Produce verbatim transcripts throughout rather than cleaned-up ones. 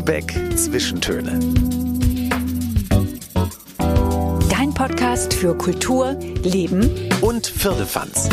Lübeck Zwischentöne. Dein Podcast für Kultur, Leben und Firlefanz.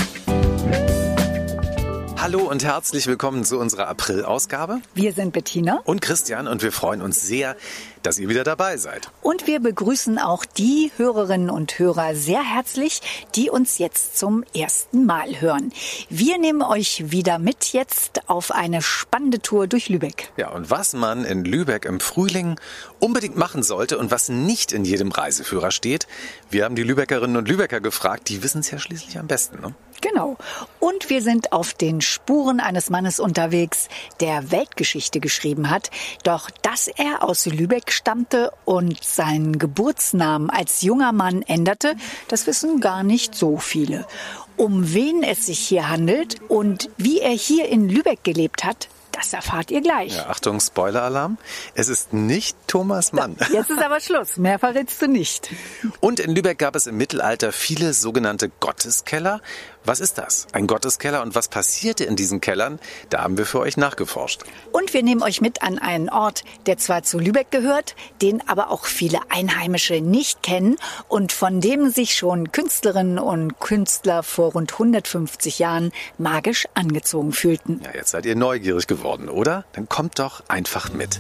Hallo und herzlich willkommen zu unserer April-Ausgabe. Wir sind Bettina und Christian und wir freuen uns sehr, dass ihr wieder dabei seid. Und wir begrüßen auch die Hörerinnen und Hörer sehr herzlich, die uns jetzt zum ersten Mal hören. Wir nehmen euch wieder mit jetzt auf eine spannende Tour durch Lübeck. Ja, und was man in Lübeck im Frühling unbedingt machen sollte und was nicht in jedem Reiseführer steht, wir haben die Lübeckerinnen und Lübecker gefragt, die wissen es ja schließlich am besten, ne? Genau. Und wir sind auf den Spuren eines Mannes unterwegs, der Weltgeschichte geschrieben hat. Doch dass er aus Lübeck stammte und seinen Geburtsnamen als junger Mann änderte, das wissen gar nicht so viele. Um wen es sich hier handelt und wie er hier in Lübeck gelebt hat, das erfahrt ihr gleich. Ja, Achtung, Spoiler-Alarm. Es ist nicht Thomas Mann. Jetzt ist aber Schluss. Mehr verrätst du nicht. Und in Lübeck gab es im Mittelalter viele sogenannte Gotteskeller. Was ist das? Ein Gotteskeller und was passierte in diesen Kellern? Da haben wir für euch nachgeforscht. Und wir nehmen euch mit an einen Ort, der zwar zu Lübeck gehört, den aber auch viele Einheimische nicht kennen und von dem sich schon Künstlerinnen und Künstler vor rund hundertfünfzig Jahren magisch angezogen fühlten. Ja, jetzt seid ihr neugierig geworden, oder? Dann kommt doch einfach mit.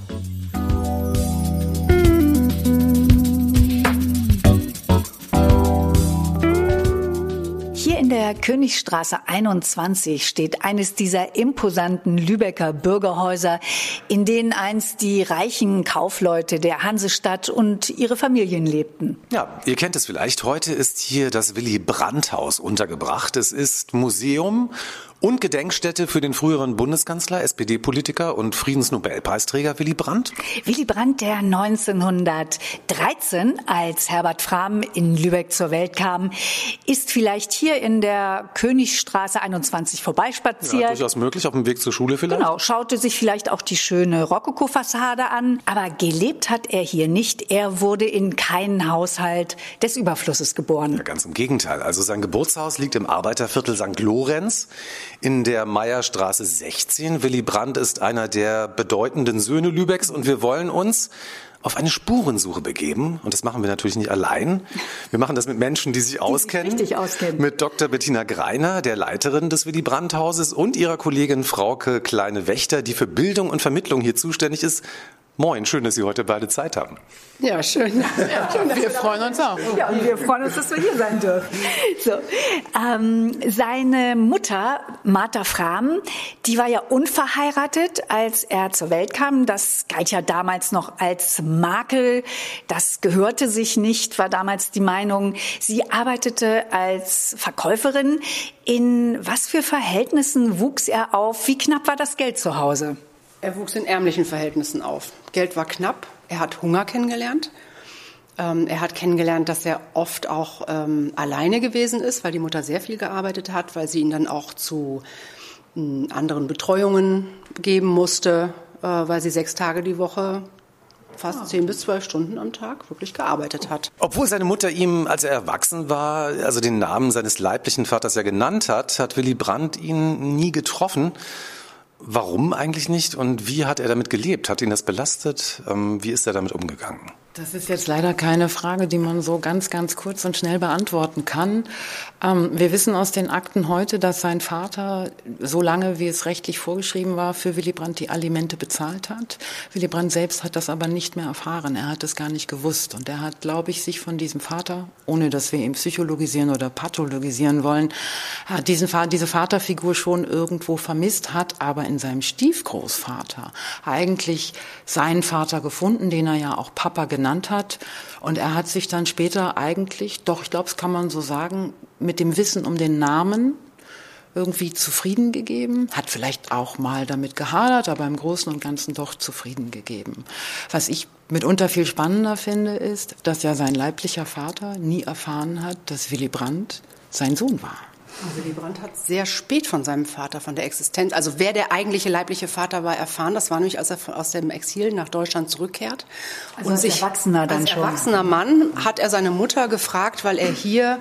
Hier in der Königstraße einundzwanzig steht eines dieser imposanten Lübecker Bürgerhäuser, in denen einst die reichen Kaufleute der Hansestadt und ihre Familien lebten. Ja, ihr kennt es vielleicht. Heute ist hier das Willy-Brandt-Haus untergebracht. Es ist Museum und Gedenkstätte für den früheren Bundeskanzler, S P D-Politiker und Friedensnobelpreisträger Willy Brandt. Willy Brandt, der neunzehnhundertdreizehn als Herbert Frahm in Lübeck zur Welt kam, ist vielleicht hier in der Königstraße einundzwanzig vorbeispaziert. Ja, durchaus möglich, auf dem Weg zur Schule vielleicht. Genau, schaute sich vielleicht auch die schöne Rokoko-Fassade an. Aber gelebt hat er hier nicht. Er wurde in keinen Haushalt des Überflusses geboren. Ja, ganz im Gegenteil. Also sein Geburtshaus liegt im Arbeiterviertel Sankt Lorenz in der Meierstraße sechzehn. Willy Brandt ist einer der bedeutenden Söhne Lübecks und wir wollen uns auf eine Spurensuche begeben. Und das machen wir natürlich nicht allein. Wir machen das mit Menschen, die sich die auskennen. Sich richtig auskennen. Mit Doktor Bettina Greiner, der Leiterin des Willy Brandt Hauses, und ihrer Kollegin Frauke Kleine-Wächter, die für Bildung und Vermittlung hier zuständig ist. Moin, schön, dass Sie heute beide Zeit haben. Ja, schön. Ja, schön wir freuen uns auch. Ja, und wir freuen uns, dass wir hier sein dürfen. So, ähm, seine Mutter, Martha Frahm, die war ja unverheiratet, als er zur Welt kam. Das galt ja damals noch als Makel. Das gehörte sich nicht, war damals die Meinung. Sie arbeitete als Verkäuferin. In was für Verhältnissen wuchs er auf? Wie knapp war das Geld zu Hause? Er wuchs in ärmlichen Verhältnissen auf. Geld war knapp. Er hat Hunger kennengelernt. Ähm, er hat kennengelernt, dass er oft auch ähm, alleine gewesen ist, weil die Mutter sehr viel gearbeitet hat, weil sie ihn dann auch zu äh, anderen Betreuungen geben musste, äh, weil sie sechs Tage die Woche fast zehn bis zwölf Stunden am Tag wirklich gearbeitet hat. Obwohl seine Mutter ihm, als er erwachsen war, also den Namen seines leiblichen Vaters ja genannt hat, hat Willy Brandt ihn nie getroffen. Warum eigentlich nicht und wie hat er damit gelebt? Hat ihn das belastet? Wie ist er damit umgegangen? Das ist jetzt leider keine Frage, die man so ganz, ganz kurz und schnell beantworten kann. Ähm, wir wissen aus den Akten heute, dass sein Vater, so lange wie es rechtlich vorgeschrieben war, für Willy Brandt die Alimente bezahlt hat. Willy Brandt selbst hat das aber nicht mehr erfahren. Er hat es gar nicht gewusst. Und er hat, glaube ich, sich von diesem Vater, ohne dass wir ihn psychologisieren oder pathologisieren wollen, hat diesen, diese Vaterfigur schon irgendwo vermisst, hat aber in seinem Stiefgroßvater eigentlich seinen Vater gefunden, den er ja auch Papa genannt hat. Und er hat sich dann später eigentlich, doch ich glaube, es kann man so sagen, mit dem Wissen um den Namen irgendwie zufrieden gegeben. Hat vielleicht auch mal damit gehadert, aber im Großen und Ganzen doch zufrieden gegeben. Was ich mitunter viel spannender finde, ist, dass ja sein leiblicher Vater nie erfahren hat, dass Willy Brandt sein Sohn war. Willy Brandt hat sehr spät von seinem Vater, von der Existenz, also wer der eigentliche leibliche Vater war, erfahren. Das war nämlich, als er aus dem Exil nach Deutschland zurückkehrt. Also und als sich, Erwachsener dann als schon. Als erwachsener Mann hat er seine Mutter gefragt, weil er hier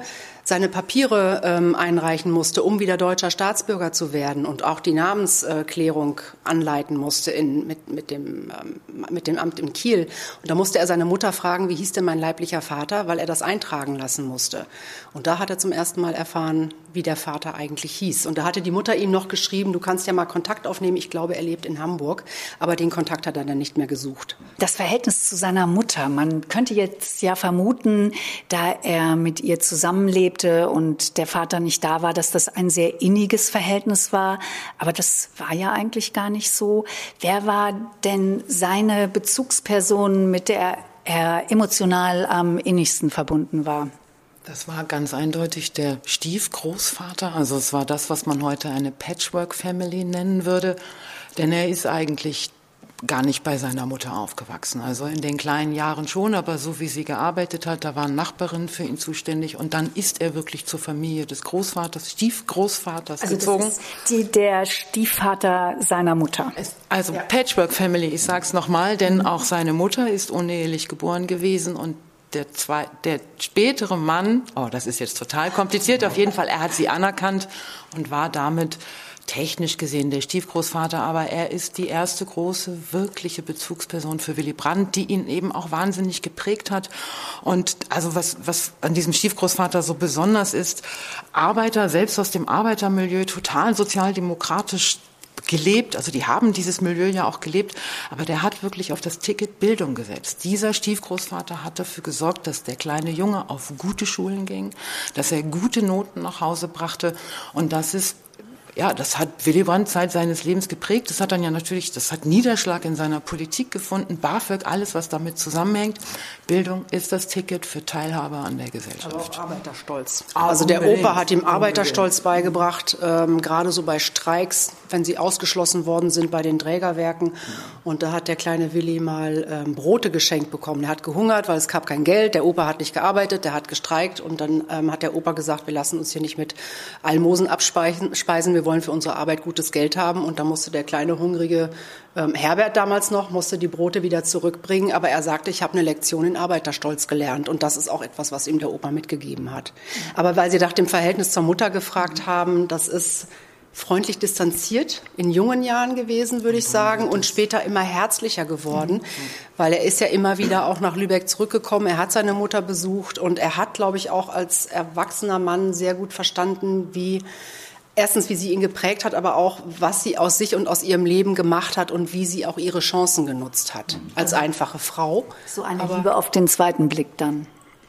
seine Papiere ähm, einreichen musste, um wieder deutscher Staatsbürger zu werden und auch die Namensklärung anleiten musste in, mit, mit, dem, ähm, mit dem Amt in Kiel. Und da musste er seine Mutter fragen, wie hieß denn mein leiblicher Vater, weil er das eintragen lassen musste. Und da hat er zum ersten Mal erfahren, wie der Vater eigentlich hieß. Und da hatte die Mutter ihm noch geschrieben, du kannst ja mal Kontakt aufnehmen, ich glaube, er lebt in Hamburg. Aber den Kontakt hat er dann nicht mehr gesucht. Das Verhältnis zu seiner Mutter, man könnte jetzt ja vermuten, da er mit ihr zusammenlebte und der Vater nicht da war, dass das ein sehr inniges Verhältnis war. Aber das war ja eigentlich gar nicht so. Wer war denn seine Bezugsperson, mit der er emotional am innigsten verbunden war? Das war ganz eindeutig der Stiefgroßvater. Also es war das, was man heute eine Patchwork-Family nennen würde. Denn er ist eigentlich gar nicht bei seiner Mutter aufgewachsen. Also in den kleinen Jahren schon, aber so wie sie gearbeitet hat, da waren Nachbarinnen für ihn zuständig. Und dann ist er wirklich zur Familie des Großvaters, Stiefgroßvaters also gezogen. Das ist die, der Stiefvater seiner Mutter. Also ja. Patchwork-Family, ich sag's nochmal, denn auch seine Mutter ist unehelich geboren gewesen und Der, zwei, der spätere Mann, oh, das ist jetzt total kompliziert, auf jeden Fall, er hat sie anerkannt und war damit technisch gesehen der Stiefgroßvater, aber er ist die erste große, wirkliche Bezugsperson für Willy Brandt, die ihn eben auch wahnsinnig geprägt hat. Und also was, was an diesem Stiefgroßvater so besonders ist, Arbeiter, selbst aus dem Arbeitermilieu, total sozialdemokratisch gelebt, also die haben dieses Milieu ja auch gelebt, aber der hat wirklich auf das Ticket Bildung gesetzt. Dieser Stiefgroßvater hat dafür gesorgt, dass der kleine Junge auf gute Schulen ging, dass er gute Noten nach Hause brachte und das ist Ja, das hat Willy Brandt Zeit seines Lebens geprägt. Das hat dann ja natürlich, das hat Niederschlag in seiner Politik gefunden. BAföG, alles, was damit zusammenhängt. Bildung ist das Ticket für Teilhabe an der Gesellschaft. Aber auch Arbeiterstolz. Ah, also der unbedingt. Opa hat ihm Arbeiterstolz beigebracht, ähm, gerade so bei Streiks, wenn sie ausgeschlossen worden sind bei den Trägerwerken. Und da hat der kleine Willy mal ähm, Brote geschenkt bekommen. Er hat gehungert, weil es gab kein Geld. Der Opa hat nicht gearbeitet, der hat gestreikt. Und dann ähm, hat der Opa gesagt, wir lassen uns hier nicht mit Almosen abspeisen. Wir wollen für unsere Arbeit gutes Geld haben. Und da musste der kleine, hungrige ähm, Herbert damals noch, musste die Brote wieder zurückbringen. Aber er sagte, ich habe eine Lektion in Arbeiterstolz gelernt. Und das ist auch etwas, was ihm der Opa mitgegeben hat. Aber weil Sie nach dem Verhältnis zur Mutter gefragt haben, das ist freundlich distanziert in jungen Jahren gewesen, würde ich sagen, und später immer herzlicher geworden, weil er ist ja immer wieder auch nach Lübeck zurückgekommen. Er hat seine Mutter besucht und er hat, glaube ich, auch als erwachsener Mann sehr gut verstanden, wie erstens, wie sie ihn geprägt hat, aber auch, was sie aus sich und aus ihrem Leben gemacht hat und wie sie auch ihre Chancen genutzt hat als einfache Frau. So eine aber Liebe auf den zweiten Blick dann.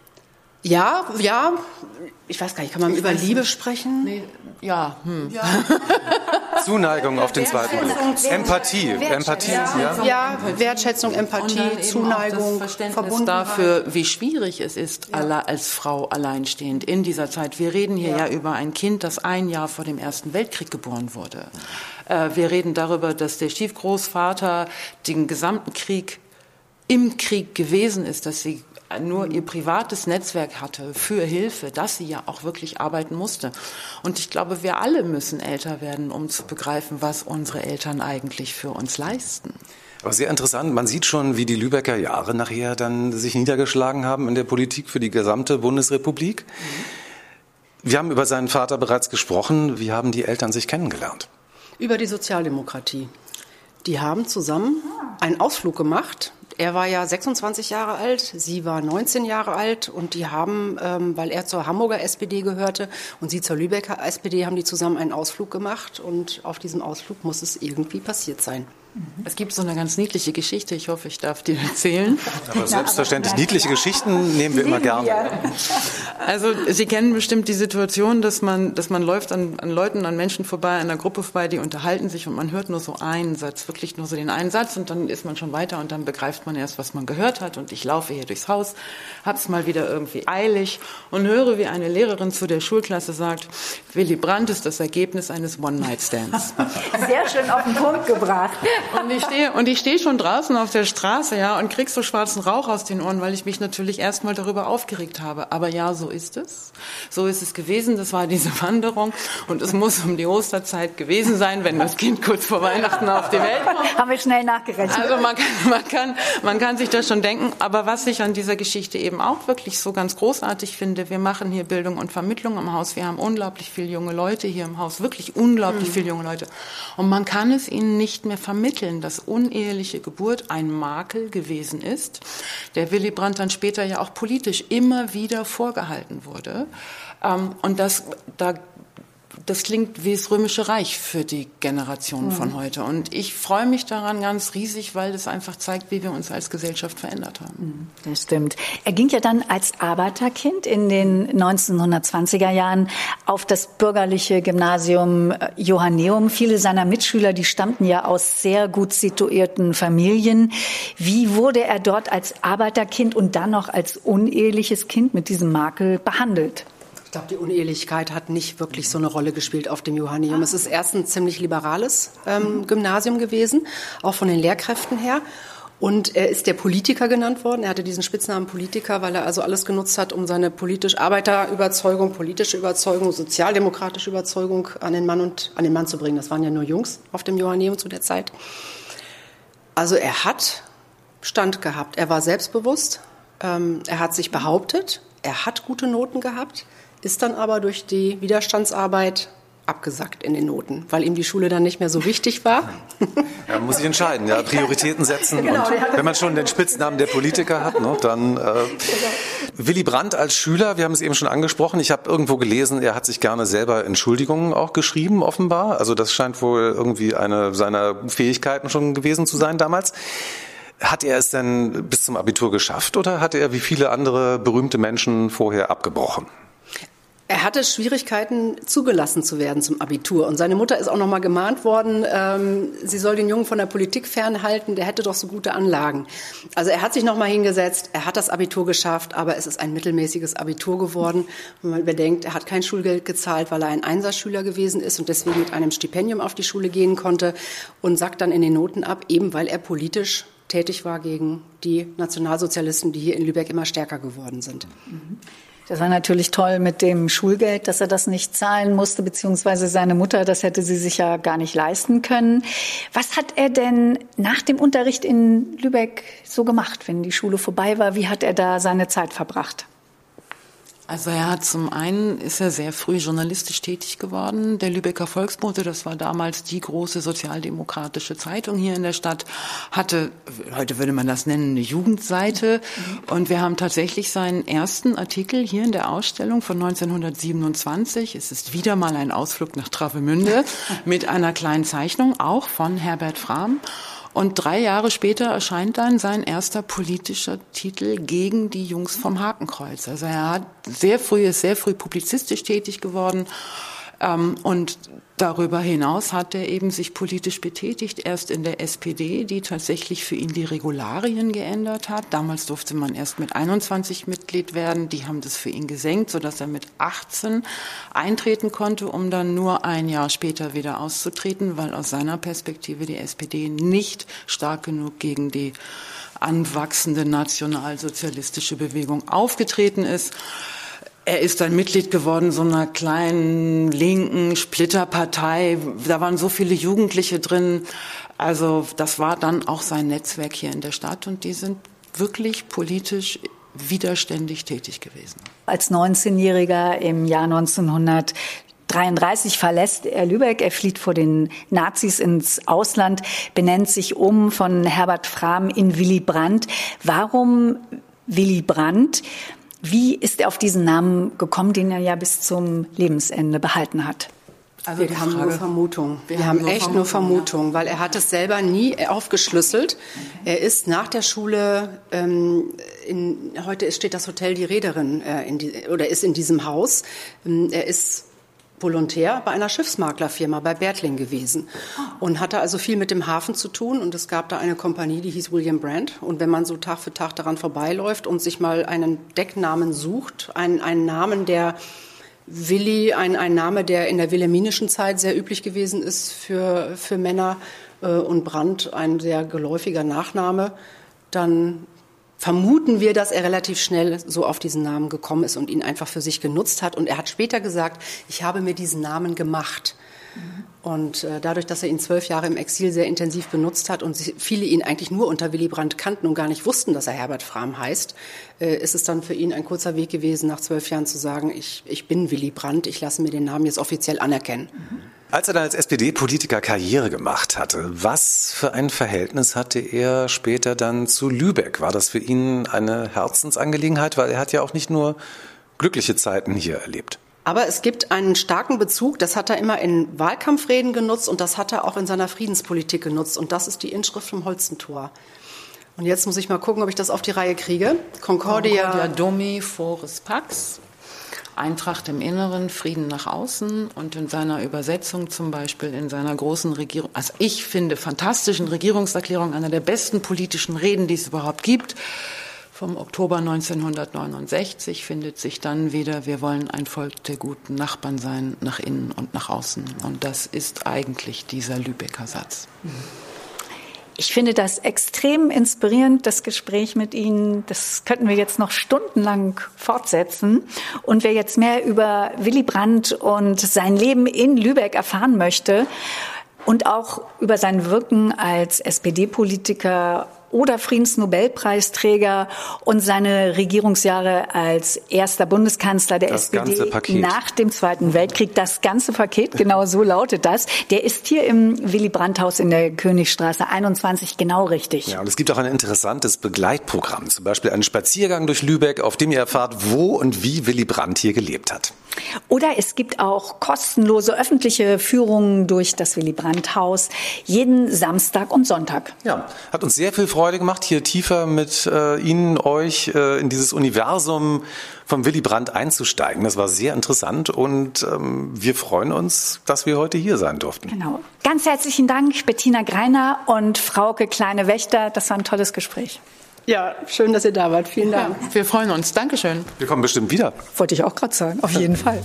Ja, ja, ich weiß gar nicht, kann man ich über Liebe nicht. sprechen? Nee, ja, hm. ja. Zuneigung auf den zweiten Blick. Empathie, Empathie, ja. Ja, Wertschätzung, Empathie, und dann Zuneigung, eben auch das Verständnis dafür, wie schwierig es ist, ja. als Frau alleinstehend in dieser Zeit. Wir reden hier ja. ja über ein Kind, das ein Jahr vor dem Ersten Weltkrieg geboren wurde. Wir reden darüber, dass der Stiefgroßvater den gesamten Krieg im Krieg gewesen ist, dass sie nur ihr privates Netzwerk hatte für Hilfe, dass sie ja auch wirklich arbeiten musste. Und ich glaube, wir alle müssen älter werden, um zu begreifen, was unsere Eltern eigentlich für uns leisten. Aber sehr interessant, man sieht schon, wie die Lübecker Jahre nachher dann sich niedergeschlagen haben in der Politik für die gesamte Bundesrepublik. Mhm. Wir haben über seinen Vater bereits gesprochen. Wie haben die Eltern sich kennengelernt? Über die Sozialdemokratie. Die haben zusammen einen Ausflug gemacht. Er war ja sechsundzwanzig Jahre alt, sie war neunzehn Jahre alt und die haben, ähm, weil er zur Hamburger S P D gehörte und sie zur Lübecker S P D, haben die zusammen einen Ausflug gemacht und auf diesem Ausflug muss es irgendwie passiert sein. Es gibt so eine ganz niedliche Geschichte, ich hoffe, ich darf die erzählen. Aber selbstverständlich, niedliche Geschichten nehmen wir immer gerne. Also Sie kennen bestimmt die Situation, dass man, dass man läuft an, an Leuten, an Menschen vorbei, an einer Gruppe vorbei, die unterhalten sich und man hört nur so einen Satz, wirklich nur so den einen Satz und dann ist man schon weiter und dann begreift man erst, was man gehört hat und ich laufe hier durchs Haus, hab's mal wieder irgendwie eilig und höre, wie eine Lehrerin zu der Schulklasse sagt, Willy Brandt ist das Ergebnis eines One-Night-Stands. Sehr schön auf den Punkt gebracht. Und ich stehe, und ich stehe schon draußen auf der Straße, ja, und krieg so schwarzen Rauch aus den Ohren, weil ich mich natürlich erstmal darüber aufgeregt habe. Aber ja, so ist es. So ist es gewesen. Das war diese Wanderung. Und es muss um die Osterzeit gewesen sein, wenn das Kind kurz vor Weihnachten auf die Welt kommt. Haben wir schnell nachgerechnet. Also man kann, man kann, man kann sich das schon denken. Aber was ich an dieser Geschichte eben auch wirklich so ganz großartig finde, wir machen hier Bildung und Vermittlung im Haus. Wir haben unglaublich viele junge Leute hier im Haus. Wirklich unglaublich mhm. viele junge Leute. Und man kann es ihnen nicht mehr vermitteln, dass uneheliche Geburt ein Makel gewesen ist, der Willy Brandt dann später ja auch politisch immer wieder vorgehalten wurde. Und das, da, das klingt wie das Römische Reich für die Generation mhm. von heute. Und ich freue mich daran ganz riesig, weil das einfach zeigt, wie wir uns als Gesellschaft verändert haben. Das stimmt. Er ging ja dann als Arbeiterkind in den neunzehnhundertzwanziger Jahren auf das bürgerliche Gymnasium Johanneum. Viele seiner Mitschüler, die stammten ja aus sehr gut situierten Familien. Wie wurde er dort als Arbeiterkind und dann noch als uneheliches Kind mit diesem Makel behandelt? Ich glaube, die Unehelichkeit hat nicht wirklich so eine Rolle gespielt auf dem Johanneum. Es ist erst ein ziemlich liberales ähm, Gymnasium gewesen, auch von den Lehrkräften her. Und er ist der Politiker genannt worden. Er hatte diesen Spitznamen Politiker, weil er also alles genutzt hat, um seine politisch Arbeiterüberzeugung, politische Überzeugung, sozialdemokratische Überzeugung an den Mann und an den Mann zu bringen. Das waren ja nur Jungs auf dem Johanneum zu der Zeit. Also er hat Stand gehabt. Er war selbstbewusst. Ähm, er hat sich behauptet. Er hat gute Noten gehabt. Ist dann aber durch die Widerstandsarbeit abgesackt in den Noten, weil ihm die Schule dann nicht mehr so wichtig war. Ja, man muss sich entscheiden, ja, Prioritäten setzen. Genau, und wenn man schon den Spitznamen der Politiker hat, ne, dann äh, Willy Brandt als Schüler, wir haben es eben schon angesprochen, ich habe irgendwo gelesen, er hat sich gerne selber Entschuldigungen auch geschrieben, offenbar. Also das scheint wohl irgendwie eine seiner Fähigkeiten schon gewesen zu sein damals. Hat er es denn bis zum Abitur geschafft oder hatte er wie viele andere berühmte Menschen vorher abgebrochen? Er hatte Schwierigkeiten, zugelassen zu werden zum Abitur. Und seine Mutter ist auch noch mal gemahnt worden, ähm, sie soll den Jungen von der Politik fernhalten, der hätte doch so gute Anlagen. Also er hat sich noch mal hingesetzt, er hat das Abitur geschafft, aber es ist ein mittelmäßiges Abitur geworden. Wenn man bedenkt, er hat kein Schulgeld gezahlt, weil er ein Einserschüler gewesen ist und deswegen mit einem Stipendium auf die Schule gehen konnte und sackt dann in den Noten ab, eben weil er politisch tätig war gegen die Nationalsozialisten, die hier in Lübeck immer stärker geworden sind. Mhm. Das war natürlich toll mit dem Schulgeld, dass er das nicht zahlen musste, beziehungsweise seine Mutter, das hätte sie sich ja gar nicht leisten können. Was hat er denn nach dem Unterricht in Lübeck so gemacht, wenn die Schule vorbei war? Wie hat er da seine Zeit verbracht? Also er hat zum einen, ist er sehr früh journalistisch tätig geworden. Der Lübecker Volksbote, das war damals die große sozialdemokratische Zeitung hier in der Stadt, hatte, heute würde man das nennen, eine Jugendseite. Und wir haben tatsächlich seinen ersten Artikel hier in der Ausstellung von neunzehnhundertsiebenundzwanzig. Es ist wieder mal ein Ausflug nach Travemünde mit einer kleinen Zeichnung, auch von Herbert Frahm. Und drei Jahre später erscheint dann sein erster politischer Titel gegen die Jungs vom Hakenkreuz. Also er hat sehr früh, ist sehr früh publizistisch tätig geworden. Und darüber hinaus hat er eben sich politisch betätigt, erst in der S P D, die tatsächlich für ihn die Regularien geändert hat. Damals durfte man erst mit einundzwanzig Mitglied werden. Die haben das für ihn gesenkt, sodass er mit achtzehn eintreten konnte, um dann nur ein Jahr später wieder auszutreten, weil aus seiner Perspektive die S P D nicht stark genug gegen die anwachsende nationalsozialistische Bewegung aufgetreten ist. Er ist dann Mitglied geworden so einer kleinen linken Splitterpartei. Da waren so viele Jugendliche drin. Also das war dann auch sein Netzwerk hier in der Stadt und die sind wirklich politisch widerständig tätig gewesen. Als neunzehnjähriger im Jahr neunzehnhundertdreiunddreißig verlässt er Lübeck. Er flieht vor den Nazis ins Ausland, benennt sich um von Herbert Frahm in Willy Brandt. Warum Willy Brandt? Wie ist er auf diesen Namen gekommen, den er ja bis zum Lebensende behalten hat? Also wir haben nur Vermutungen. Wir, wir haben, haben echt Vermutung, nur Vermutungen, ja. Weil er hat es selber nie aufgeschlüsselt. Okay. Er ist nach der Schule, ähm, in, heute steht das Hotel Die Reederin äh, in die, oder ist in diesem Haus. Ähm, er ist Volontär bei einer Schiffsmaklerfirma bei Bertling gewesen und hatte also viel mit dem Hafen zu tun und es gab da eine Kompanie, die hieß William Brandt und wenn man so Tag für Tag daran vorbeiläuft und sich mal einen Decknamen sucht, einen, einen Namen, der Willi, ein, ein Name, der in der wilhelminischen Zeit sehr üblich gewesen ist für, für Männer, äh, und Brandt ein sehr geläufiger Nachname, dann vermuten wir, dass er relativ schnell so auf diesen Namen gekommen ist und ihn einfach für sich genutzt hat. Und er hat später gesagt, ich habe mir diesen Namen gemacht. Mhm. Und äh, dadurch, dass er ihn zwölf Jahre im Exil sehr intensiv benutzt hat und viele ihn eigentlich nur unter Willy Brandt kannten und gar nicht wussten, dass er Herbert Frahm heißt, äh, ist es dann für ihn ein kurzer Weg gewesen, nach zwölf Jahren zu sagen, ich, ich bin Willy Brandt, ich lasse mir den Namen jetzt offiziell anerkennen. Mhm. Als er dann als S P D-Politiker Karriere gemacht hatte, was für ein Verhältnis hatte er später dann zu Lübeck? War das für ihn eine Herzensangelegenheit? Weil er hat ja auch nicht nur glückliche Zeiten hier erlebt. Aber es gibt einen starken Bezug, das hat er immer in Wahlkampfreden genutzt und das hat er auch in seiner Friedenspolitik genutzt. Und das ist die Inschrift vom Holstentor. Und jetzt muss ich mal gucken, ob ich das auf die Reihe kriege. Concordia, Concordia Domi Foris Pax. Eintracht im Inneren, Frieden nach außen, und in seiner Übersetzung zum Beispiel in seiner großen Regierung, also ich finde, fantastischen Regierungserklärung, einer der besten politischen Reden, die es überhaupt gibt, vom Oktober neunzehnhundertneunundsechzig findet sich dann wieder, wir wollen ein Volk der guten Nachbarn sein, nach innen und nach außen. Und das ist eigentlich dieser Lübecker Satz. Ich finde das extrem inspirierend, das Gespräch mit Ihnen. Das könnten wir jetzt noch stundenlang fortsetzen. Und wer jetzt mehr über Willy Brandt und sein Leben in Lübeck erfahren möchte und auch über sein Wirken als S P D-Politiker oder Friedensnobelpreisträger und seine Regierungsjahre als erster Bundeskanzler der das S P D ganze Paket. Nach dem Zweiten Weltkrieg. Das ganze Paket, genau so lautet das. Der ist hier im Willy-Brandt-Haus in der Königstraße einundzwanzig genau richtig. Ja, und es gibt auch ein interessantes Begleitprogramm, zum Beispiel einen Spaziergang durch Lübeck, auf dem ihr erfahrt, wo und wie Willy Brandt hier gelebt hat. Oder es gibt auch kostenlose öffentliche Führungen durch das Willy-Brandt-Haus jeden Samstag und Sonntag. Ja, hat uns sehr viel Freude gemacht, hier tiefer mit äh, Ihnen, euch äh, in dieses Universum von Willy Brandt einzusteigen. Das war sehr interessant und ähm, wir freuen uns, dass wir heute hier sein durften. Genau. Ganz herzlichen Dank, Bettina Greiner und Frauke Kleine-Wächter. Das war ein tolles Gespräch. Ja, schön, dass ihr da wart. Vielen Dank. Ja, wir freuen uns. Dankeschön. Wir kommen bestimmt wieder. Wollte ich auch gerade sagen. Auf jeden Fall.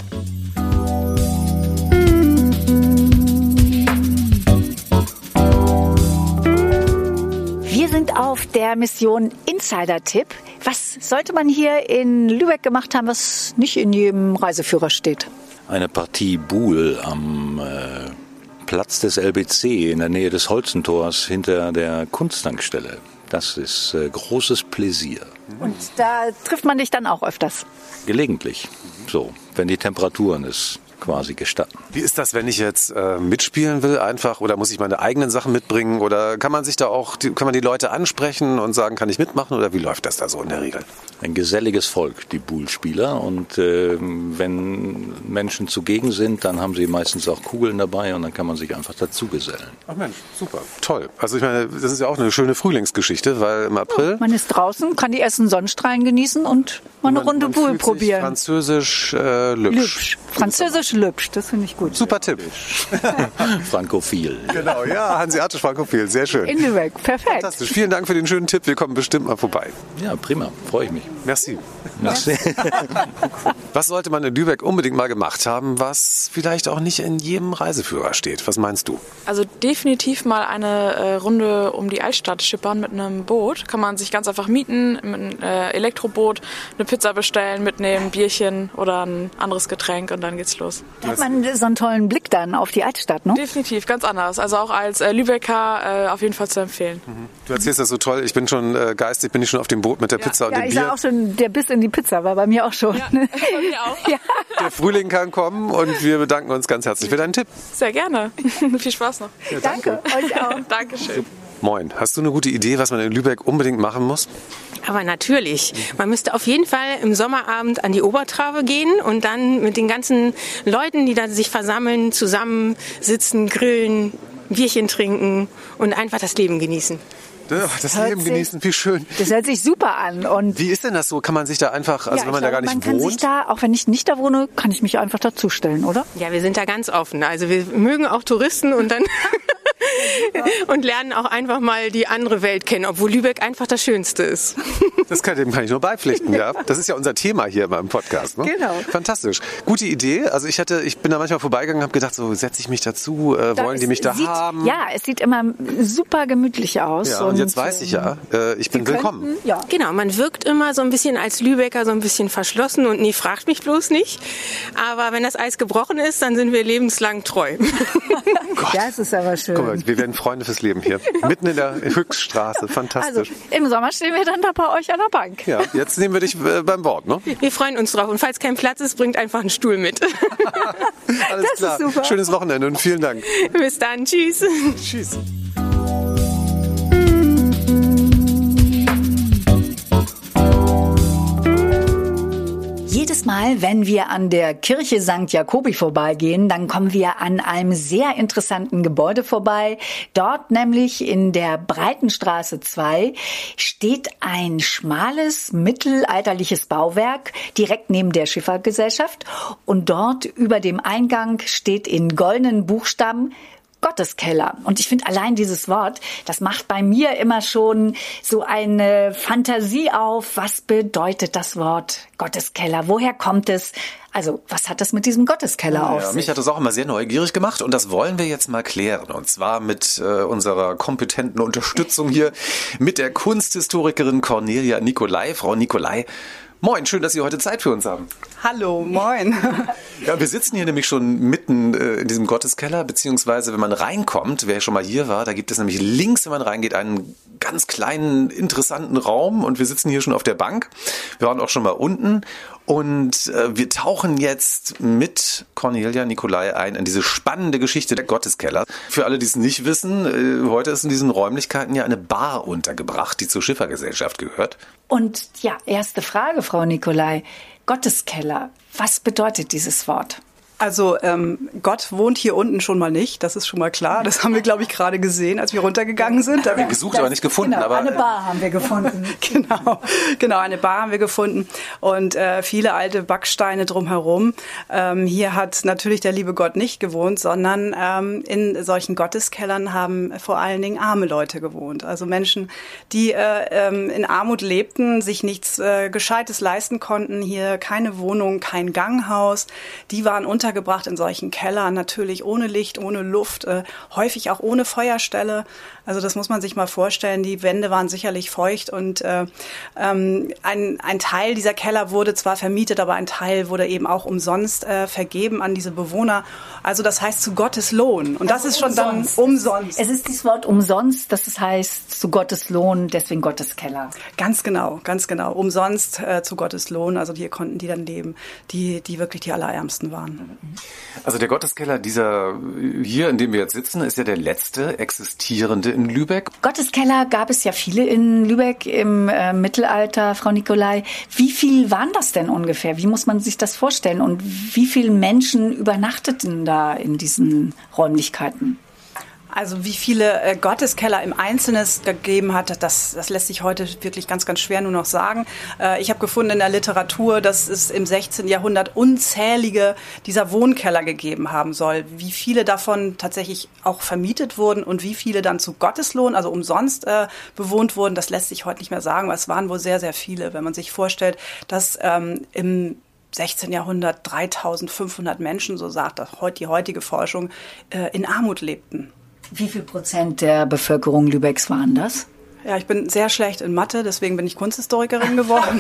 Wir sind auf der Mission Insider-Tipp. Was sollte man hier in Lübeck gemacht haben, was nicht in jedem Reiseführer steht? Eine Partie Buhl am äh, Platz des L B C in der Nähe des Holstentors hinter der Kunsttankstelle. Das ist äh, großes Pläsier. Und da trifft man dich dann auch öfters? Gelegentlich, so, wenn die Temperaturen es quasi gestatten. Wie ist das, wenn ich jetzt äh, mitspielen will einfach, oder muss ich meine eigenen Sachen mitbringen, oder kann man sich da auch, die, kann man die Leute ansprechen und sagen, kann ich mitmachen, oder wie läuft das da so in der Regel? Ein geselliges Volk, die Buhl-Spieler, und äh, wenn Menschen zugegen sind, dann haben sie meistens auch Kugeln dabei und dann kann man sich einfach dazu gesellen. Ach Mensch, super, toll. Also ich meine, das ist ja auch eine schöne Frühlingsgeschichte, weil im April... Oh, man ist draußen, kann die ersten Sonnenstrahlen genießen und mal eine man, Runde man Buhl fühlt probieren. Sich französisch äh, lübsch. Lübsch. Französisch lübsch, das finde ich gut. Super Tipp. Frankophil. Genau, ja, hanseatisch Frankophil, sehr schön. In Lübeck, perfekt. Fantastisch, vielen Dank für den schönen Tipp, wir kommen bestimmt mal vorbei. Ja, prima, freue ich mich. Merci. Merci. Was sollte man in Lübeck unbedingt mal gemacht haben, was vielleicht auch nicht in jedem Reiseführer steht? Was meinst du? Also definitiv mal eine äh, Runde um die Altstadt schippern mit einem Boot. Kann man sich ganz einfach mieten, mit einem äh, Elektroboot, eine Pizza bestellen, mitnehmen, ein Bierchen oder ein anderes Getränk und dann geht's los. Da hat man so einen tollen Blick dann auf die Altstadt, ne? Definitiv, ganz anders. Also auch als äh, Lübecker äh, auf jeden Fall zu empfehlen. Mhm. Du erzählst das so toll. Ich bin schon äh, geistig, bin ich schon auf dem Boot mit der Ja. Pizza und Ja, dem ich Bier. sah auch schon, der Biss in die Pizza war bei mir auch schon. Ja, bei mir auch. Ja. Der Frühling kann kommen und wir bedanken uns ganz herzlich für deinen Tipp. Sehr gerne. Viel Spaß noch. Ja, Danke, euch auch. Dankeschön. Moin, hast du eine gute Idee, was man in Lübeck unbedingt machen muss? Aber natürlich. Man müsste auf jeden Fall im Sommerabend an die Obertrave gehen und dann mit den ganzen Leuten, die da sich versammeln, zusammensitzen, grillen, Bierchen trinken und einfach das Leben genießen. Ja, das Hört Leben sich- genießen, wie schön. Das hört sich super an. Und Wie ist denn das so? Kann man sich da einfach, also ja, wenn man ich da gar glaube, nicht man kann sich wohnt? da, auch wenn ich nicht da wohne, kann ich mich einfach dazustellen, oder? Ja, wir sind da ganz offen. Also wir mögen auch Touristen und dann und lernen auch einfach mal die andere Welt kennen, obwohl Lübeck einfach das Schönste ist. Das kann, dem kann ich nur beipflichten, ja. Das ist ja unser Thema hier beim Podcast. Ne? Genau. Fantastisch. Gute Idee. Also ich hatte, ich bin da manchmal vorbeigegangen und habe gedacht, so setze ich mich dazu, äh, wollen die mich da sieht, haben? Ja, es sieht immer super gemütlich aus. Ja, und, und jetzt weiß ich ja, äh, ich bin willkommen. Könnten, ja. Genau, man wirkt immer so ein bisschen als Lübecker so ein bisschen verschlossen und nee, fragt mich bloß nicht. Aber wenn das Eis gebrochen ist, dann sind wir lebenslang treu. Gott. Das ist aber schön. Guck mal, wir werden Freunde fürs Leben hier. Mitten in der Höchststraße. Fantastisch. Also, im Sommer stehen wir dann da bei euch an der Bank. Ja, jetzt nehmen wir dich äh, beim Wort, ne? Wir freuen uns drauf. Und falls kein Platz ist, bringt einfach einen Stuhl mit. Alles Das klar. ist super. Schönes Wochenende und vielen Dank. Bis dann. Tschüss. Tschüss. Jedes Mal, wenn wir an der Kirche Sankt Jakobi vorbeigehen, dann kommen wir an einem sehr interessanten Gebäude vorbei. Dort nämlich in der Breitenstraße zwei steht ein schmales, mittelalterliches Bauwerk direkt neben der Schiffergesellschaft. Und dort über dem Eingang steht in goldenen Buchstaben Gotteskeller. Und ich finde allein dieses Wort, das macht bei mir immer schon so eine Fantasie auf. Was bedeutet das Wort Gotteskeller? Woher kommt es? Also, was hat das mit diesem Gotteskeller ja, auf sich? Mich hat das auch immer sehr neugierig gemacht und das wollen wir jetzt mal klären. Und zwar mit äh, unserer kompetenten Unterstützung hier mit der Kunsthistorikerin Cornelia Nicolai. Frau Nicolai, moin, schön, dass Sie heute Zeit für uns haben. Hallo, moin. Ja, wir sitzen hier nämlich schon mitten äh, in diesem Gotteskeller, beziehungsweise wenn man reinkommt, wer schon mal hier war, da gibt es nämlich links, wenn man reingeht, einen ganz kleinen, interessanten Raum und wir sitzen hier schon auf der Bank. Wir waren auch schon mal unten und äh, wir tauchen jetzt mit Cornelia Nicolai ein in diese spannende Geschichte der Gotteskeller. Für alle, die es nicht wissen, äh, heute ist in diesen Räumlichkeiten ja eine Bar untergebracht, die zur Schiffergesellschaft gehört. Und ja, erste Frage, Frau Nicolai. Gotteskeller, was bedeutet dieses Wort? Also ähm, Gott wohnt hier unten schon mal nicht, das ist schon mal klar. Das haben wir, glaube ich, gerade gesehen, als wir runtergegangen sind. Da wir gesucht, das, aber nicht gefunden. Genau, aber eine Bar haben wir gefunden. genau, genau, eine Bar haben wir gefunden und äh, viele alte Backsteine drumherum. Ähm, hier hat natürlich der liebe Gott nicht gewohnt, sondern ähm, in solchen Gotteskellern haben vor allen Dingen arme Leute gewohnt. Also Menschen, die äh, ähm, in Armut lebten, sich nichts äh, Gescheites leisten konnten, hier keine Wohnung, kein Ganghaus. Die waren unter gebracht in solchen Kellern, natürlich ohne Licht, ohne Luft, äh, häufig auch ohne Feuerstelle. Also das muss man sich mal vorstellen. Die Wände waren sicherlich feucht und äh, ähm, ein, ein Teil dieser Keller wurde zwar vermietet, aber ein Teil wurde eben auch umsonst äh, vergeben an diese Bewohner. Also das heißt zu Gottes Lohn. Und das also ist schon umsonst. dann umsonst. Es ist dieses Wort umsonst, das heißt zu Gottes Lohn, deswegen Gotteskeller. Ganz genau, ganz genau. Umsonst äh, zu Gottes Lohn. Also hier konnten die dann leben, die, die wirklich die Allerärmsten waren. Also der Gotteskeller, dieser hier, in dem wir jetzt sitzen, ist ja der letzte existierende in Lübeck. Gotteskeller gab es ja viele in Lübeck im äh, Mittelalter, Frau Nicolai. Wie viel waren das denn ungefähr? Wie muss man sich das vorstellen? Und wie viele Menschen übernachteten da in diesen Räumlichkeiten? Also wie viele äh, Gotteskeller im Einzelnen gegeben hat, das, das lässt sich heute wirklich ganz, ganz schwer nur noch sagen. Äh, ich habe gefunden in der Literatur, dass es im sechzehnten Jahrhundert unzählige dieser Wohnkeller gegeben haben soll. Wie viele davon tatsächlich auch vermietet wurden und wie viele dann zu Gotteslohn, also umsonst äh, bewohnt wurden, das lässt sich heute nicht mehr sagen, weil es waren wohl sehr, sehr viele. Wenn man sich vorstellt, dass ähm, im sechzehnten Jahrhundert dreitausendfünfhundert Menschen, so sagt das heute die heutige Forschung, äh, in Armut lebten. Wie viel Prozent der Bevölkerung Lübecks waren das? Ja, ich bin sehr schlecht in Mathe, deswegen bin ich Kunsthistorikerin geworden.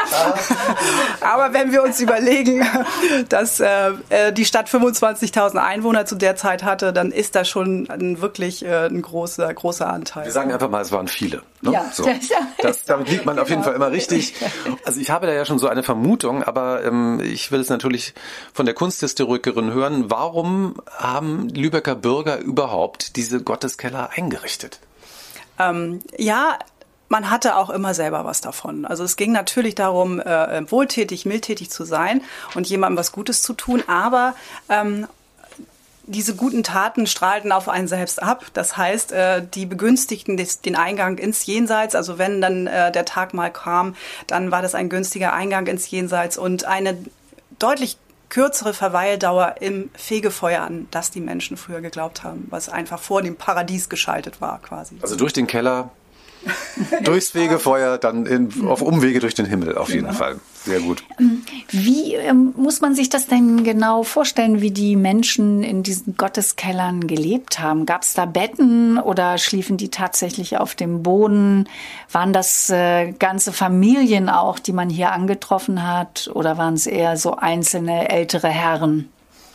Aber wenn wir uns überlegen, dass äh, die Stadt fünfundzwanzigtausend Einwohner zu der Zeit hatte, dann ist das schon ein, wirklich äh, ein großer, großer Anteil. Wir sagen einfach mal, es waren viele. Ne? Ja, so. das, damit liegt man auf jeden Fall immer richtig. Also ich habe da ja schon so eine Vermutung, aber ähm, ich will es natürlich von der Kunsthistorikerin hören. Warum haben Lübecker Bürger überhaupt diese Gotteskeller eingerichtet? Ähm, ja, man hatte auch immer selber was davon. Also es ging natürlich darum, äh, wohltätig, mildtätig zu sein und jemandem was Gutes zu tun, aber ähm, diese guten Taten strahlten auf einen selbst ab. Das heißt, äh, die begünstigten des, den Eingang ins Jenseits. Also wenn dann äh, der Tag mal kam, dann war das ein günstiger Eingang ins Jenseits und eine deutlich kürzere Verweildauer im Fegefeuer, an das die Menschen früher geglaubt haben, was einfach vor dem Paradies geschaltet war quasi. Also durch den Keller, durchs Fegefeuer, dann in, auf Umwege durch den Himmel auf jeden genau. Fall. Sehr gut. Wie ähm, muss man sich das denn genau vorstellen, wie die Menschen in diesen Gotteskellern gelebt haben? Gab es da Betten oder schliefen die tatsächlich auf dem Boden? Waren das äh, ganze Familien auch, die man hier angetroffen hat? Oder waren es eher so einzelne ältere Herren?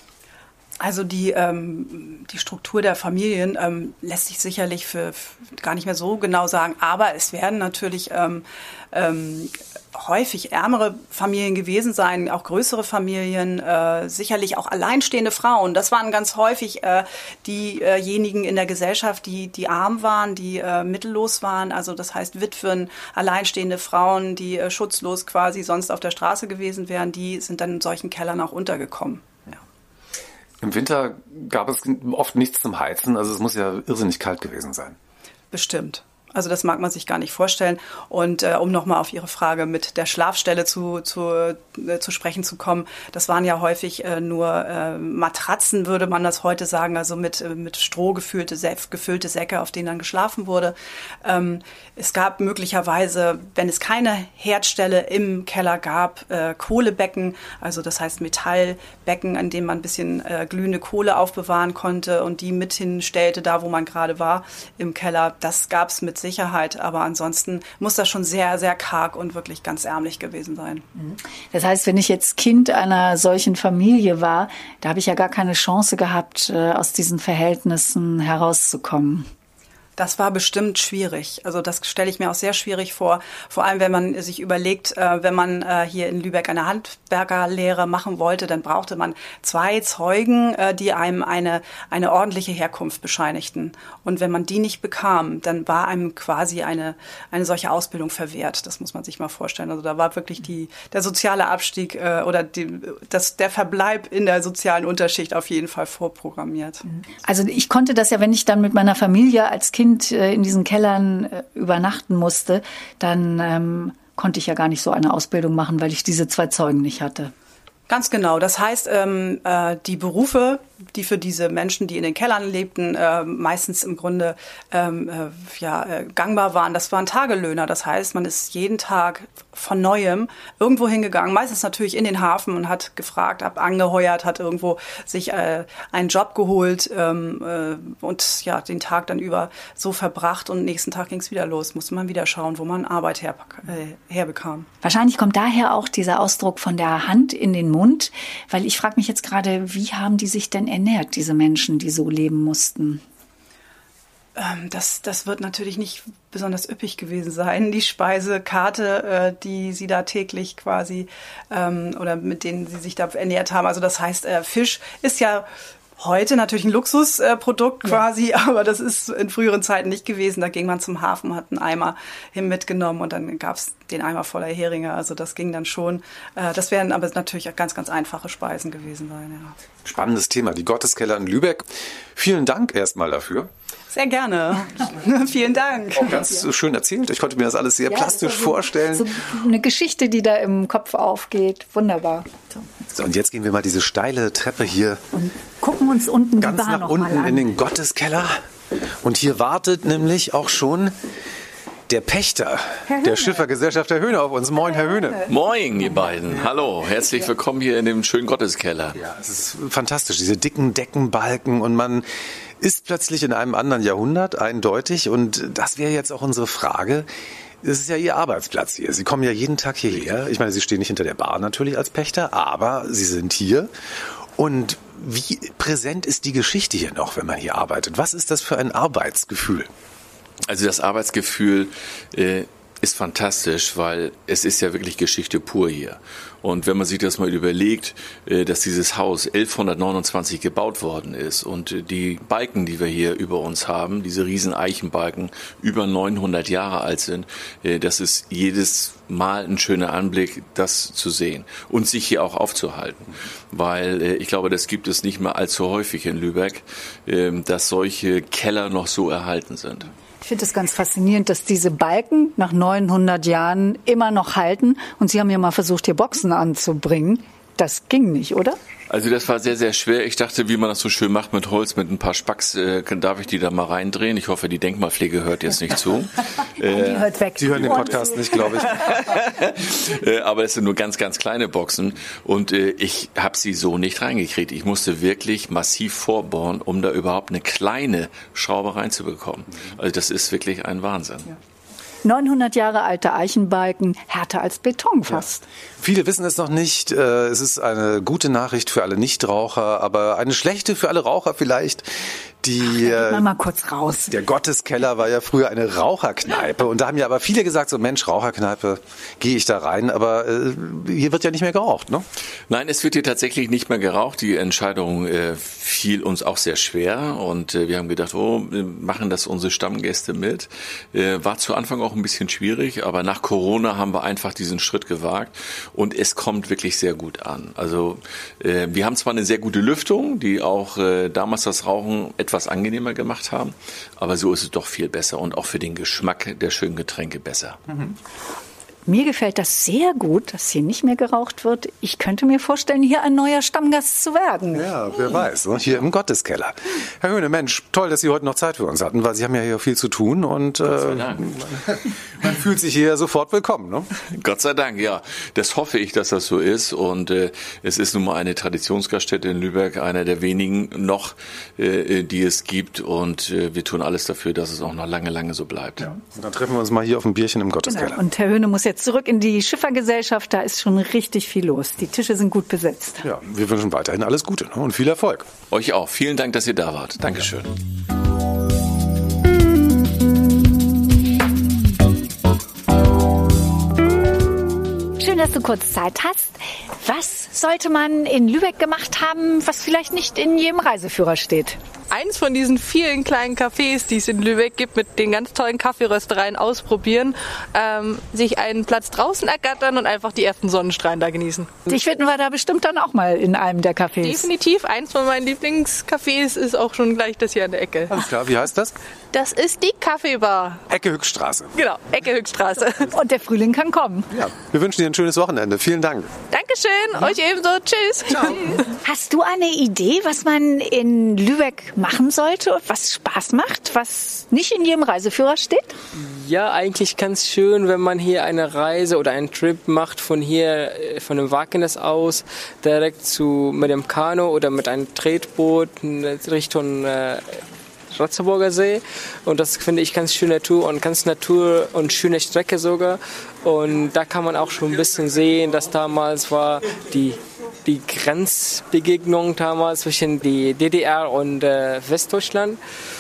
Also die, ähm, die Struktur der Familien ähm, lässt sich sicherlich für, für gar nicht mehr so genau sagen. Aber es werden natürlich ähm, ähm, häufig ärmere Familien gewesen sein, auch größere Familien, äh, sicherlich auch alleinstehende Frauen. Das waren ganz häufig äh, diejenigen in der Gesellschaft, die, die arm waren, die äh, mittellos waren. Also das heißt Witwen, alleinstehende Frauen, die äh, schutzlos quasi sonst auf der Straße gewesen wären, die sind dann in solchen Kellern auch untergekommen. Ja. Im Winter gab es oft nichts zum Heizen, also es muss ja irrsinnig kalt gewesen sein. Bestimmt. Also das mag man sich gar nicht vorstellen. Und äh, um nochmal auf Ihre Frage mit der Schlafstelle zu, zu, äh, zu sprechen zu kommen, das waren ja häufig äh, nur äh, Matratzen, würde man das heute sagen, also mit, äh, mit Stroh gefüllte, gefüllte Säcke, auf denen dann geschlafen wurde. Ähm, es gab möglicherweise, wenn es keine Herdstelle im Keller gab, äh, Kohlebecken, also das heißt Metallbecken, an denen man ein bisschen äh, glühende Kohle aufbewahren konnte und die mit hinstellte, da wo man gerade war im Keller. Das gab es mit Sicherheit, aber ansonsten muss das schon sehr, sehr karg und wirklich ganz ärmlich gewesen sein. Das heißt, wenn ich jetzt Kind einer solchen Familie war, da habe ich ja gar keine Chance gehabt, aus diesen Verhältnissen herauszukommen. Das war bestimmt schwierig. Also das stelle ich mir auch sehr schwierig vor. Vor allem, wenn man sich überlegt, äh, wenn man äh, hier in Lübeck eine Handwerkerlehre machen wollte, dann brauchte man zwei Zeugen, äh, die einem eine, eine ordentliche Herkunft bescheinigten. Und wenn man die nicht bekam, dann war einem quasi eine, eine solche Ausbildung verwehrt. Das muss man sich mal vorstellen. Also da war wirklich die, der soziale Abstieg äh, oder die, das, der Verbleib in der sozialen Unterschicht auf jeden Fall vorprogrammiert. Also ich konnte das ja, wenn ich dann mit meiner Familie als Kind in diesen Kellern äh, übernachten musste, dann ähm, konnte ich ja gar nicht so eine Ausbildung machen, weil ich diese zwei Zeugen nicht hatte. Ganz genau. Das heißt, ähm, äh, die Berufe, die für diese Menschen, die in den Kellern lebten, äh, meistens im Grunde ähm, äh, ja, äh, gangbar waren, das waren Tagelöhner. Das heißt, man ist jeden Tag von Neuem irgendwo hingegangen, meistens natürlich in den Hafen und hat gefragt, ab angeheuert, hat irgendwo sich äh, einen Job geholt ähm, äh, und ja den Tag dann über so verbracht und nächsten Tag ging es wieder los. Musste man wieder schauen, wo man Arbeit her, äh, herbekam. Wahrscheinlich kommt daher auch dieser Ausdruck von der Hand in den Mund, weil ich frage mich jetzt gerade, wie haben die sich denn ernährt, diese Menschen, die so leben mussten? Das, das wird natürlich nicht besonders üppig gewesen sein, die Speisekarte, die sie da täglich quasi oder mit denen sie sich da ernährt haben. Also das heißt, Fisch ist ja heute natürlich ein Luxusprodukt quasi, ja. Aber das ist in früheren Zeiten nicht gewesen. Da ging man zum Hafen, hat einen Eimer hin mitgenommen und dann gab es den Eimer voller Heringe. Also das ging dann schon. Das wären aber natürlich ganz, ganz einfache Speisen gewesen sein. Ja. Spannendes Thema, die Gotteskeller in Lübeck. Vielen Dank erstmal dafür. Sehr gerne. Vielen Dank. Auch ganz ja. schön erzählt. Ich konnte mir das alles sehr ja, plastisch so, vorstellen. So eine Geschichte, die da im Kopf aufgeht. Wunderbar. So. So, und jetzt gehen wir mal diese steile Treppe hier und gucken uns unten ganz die Bar nach noch unten mal an. In den Gotteskeller. Und hier wartet nämlich auch schon der Pächter der Schiffergesellschaft der Höhne auf uns. Moin, Herr Höhne. Moin, ihr beiden. Hallo, herzlich willkommen hier in dem schönen Gotteskeller. Ja, es ist fantastisch, diese dicken Deckenbalken und man ist plötzlich in einem anderen Jahrhundert, eindeutig. Und das wäre jetzt auch unsere Frage. Es ist ja Ihr Arbeitsplatz hier. Sie kommen ja jeden Tag hierher. Ich meine, Sie stehen nicht hinter der Bar natürlich als Pächter, aber Sie sind hier. Und wie präsent ist die Geschichte hier noch, wenn man hier arbeitet? Was ist das für ein Arbeitsgefühl? Also das Arbeitsgefühl äh, ist fantastisch, weil es ist ja wirklich Geschichte pur hier. Und wenn man sich das mal überlegt, äh, dass dieses Haus elfhundertneunundzwanzig gebaut worden ist und äh, die Balken, die wir hier über uns haben, diese riesen Eichenbalken, über neunhundert Jahre alt sind, äh, das ist jedes Mal ein schöner Anblick, das zu sehen und sich hier auch aufzuhalten. Weil äh, ich glaube, das gibt es nicht mehr allzu häufig in Lübeck, äh, dass solche Keller noch so erhalten sind. Ich finde es ganz faszinierend, dass diese Balken nach neunhundert Jahren immer noch halten. Und Sie haben ja mal versucht, hier Boxen anzubringen. Das ging nicht, oder? Also das war sehr, sehr schwer. Ich dachte, wie man das so schön macht mit Holz, mit ein paar Spacks, äh, darf ich die da mal reindrehen. Ich hoffe, die Denkmalpflege hört jetzt nicht zu. äh, die hört weg. Die hören den Podcast nicht, glaube ich. äh, aber es sind nur ganz, ganz kleine Boxen. Und äh, ich habe sie so nicht reingekriegt. Ich musste wirklich massiv vorbohren, um da überhaupt eine kleine Schraube reinzubekommen. Also das ist wirklich ein Wahnsinn. Ja. neunhundert Jahre alte Eichenbalken, härter als Beton fast. Ja. Viele wissen es noch nicht. Es ist eine gute Nachricht für alle Nichtraucher, aber eine schlechte für alle Raucher vielleicht. Die, Ach, da mal kurz raus. Der Gotteskeller war ja früher eine Raucherkneipe und da haben ja aber viele gesagt, so Mensch, Raucherkneipe, gehe ich da rein, aber äh, hier wird ja nicht mehr geraucht, ne? Nein, es wird hier tatsächlich nicht mehr geraucht. Die Entscheidung äh, fiel uns auch sehr schwer und äh, wir haben gedacht, oh, wir machen das unsere Stammgäste mit. Äh, war zu Anfang auch ein bisschen schwierig, aber nach Corona haben wir einfach diesen Schritt gewagt und es kommt wirklich sehr gut an. Also äh, wir haben zwar eine sehr gute Lüftung, die auch äh, damals das Rauchen etwas etwas angenehmer gemacht haben, aber so ist es doch viel besser und auch für den Geschmack der schönen Getränke besser. Mhm. Mir gefällt das sehr gut, dass hier nicht mehr geraucht wird. Ich könnte mir vorstellen, hier ein neuer Stammgast zu werden. Ja, wer weiß, ne? Hier im Gotteskeller. Herr Höhne, Mensch, toll, dass Sie heute noch Zeit für uns hatten, weil Sie haben ja hier viel zu tun und äh, man fühlt sich hier sofort willkommen. Ne? Gott sei Dank, ja. Das hoffe ich, dass das so ist und äh, es ist nun mal eine Traditionsgaststätte in Lübeck, einer der wenigen noch, äh, die es gibt und äh, wir tun alles dafür, dass es auch noch lange, lange so bleibt. Ja. Und dann treffen wir uns mal hier auf ein Bierchen im Gotteskeller. Genau. Und Herr Höhne muss jetzt zurück in die Schiffergesellschaft, da ist schon richtig viel los. Die Tische sind gut besetzt. Ja, wir wünschen weiterhin alles Gute, ne? Und viel Erfolg. Euch auch. Vielen Dank, dass ihr da wart. Dankeschön. Schön, dass du kurz Zeit hast. Was sollte man in Lübeck gemacht haben, was vielleicht nicht in jedem Reiseführer steht? Eins von diesen vielen kleinen Cafés, die es in Lübeck gibt, mit den ganz tollen Kaffeeröstereien ausprobieren, ähm, sich einen Platz draußen ergattern und einfach die ersten Sonnenstrahlen da genießen. Dich finden wir da bestimmt dann auch mal in einem der Cafés. Definitiv. Eins von meinen Lieblingscafés ist auch schon gleich das hier an der Ecke. Alles klar, wie heißt das? Das ist die Kaffeebar. Ecke Hückstraße. Genau, Ecke Hückstraße. Und der Frühling kann kommen. Ja, wir wünschen dir ein schönes Wochenende. Vielen Dank. Dankeschön, ja. Euch ebenso. Tschüss. Ciao. Hast du eine Idee, was man in Lübeck machen sollte, was Spaß macht, was nicht in jedem Reiseführer steht? Ja, eigentlich ganz schön, wenn man hier eine Reise oder einen Trip macht von hier, von dem Wagnis aus, direkt zu mit dem Kanu oder mit einem Tretboot Richtung äh, Ratzeburger See. Und das finde ich ganz schöne Natur und ganz Natur und schöne Strecke sogar. Und da kann man auch schon ein bisschen sehen, dass damals war die die Grenzbegegnung damals zwischen die D D R und äh, Westdeutschland.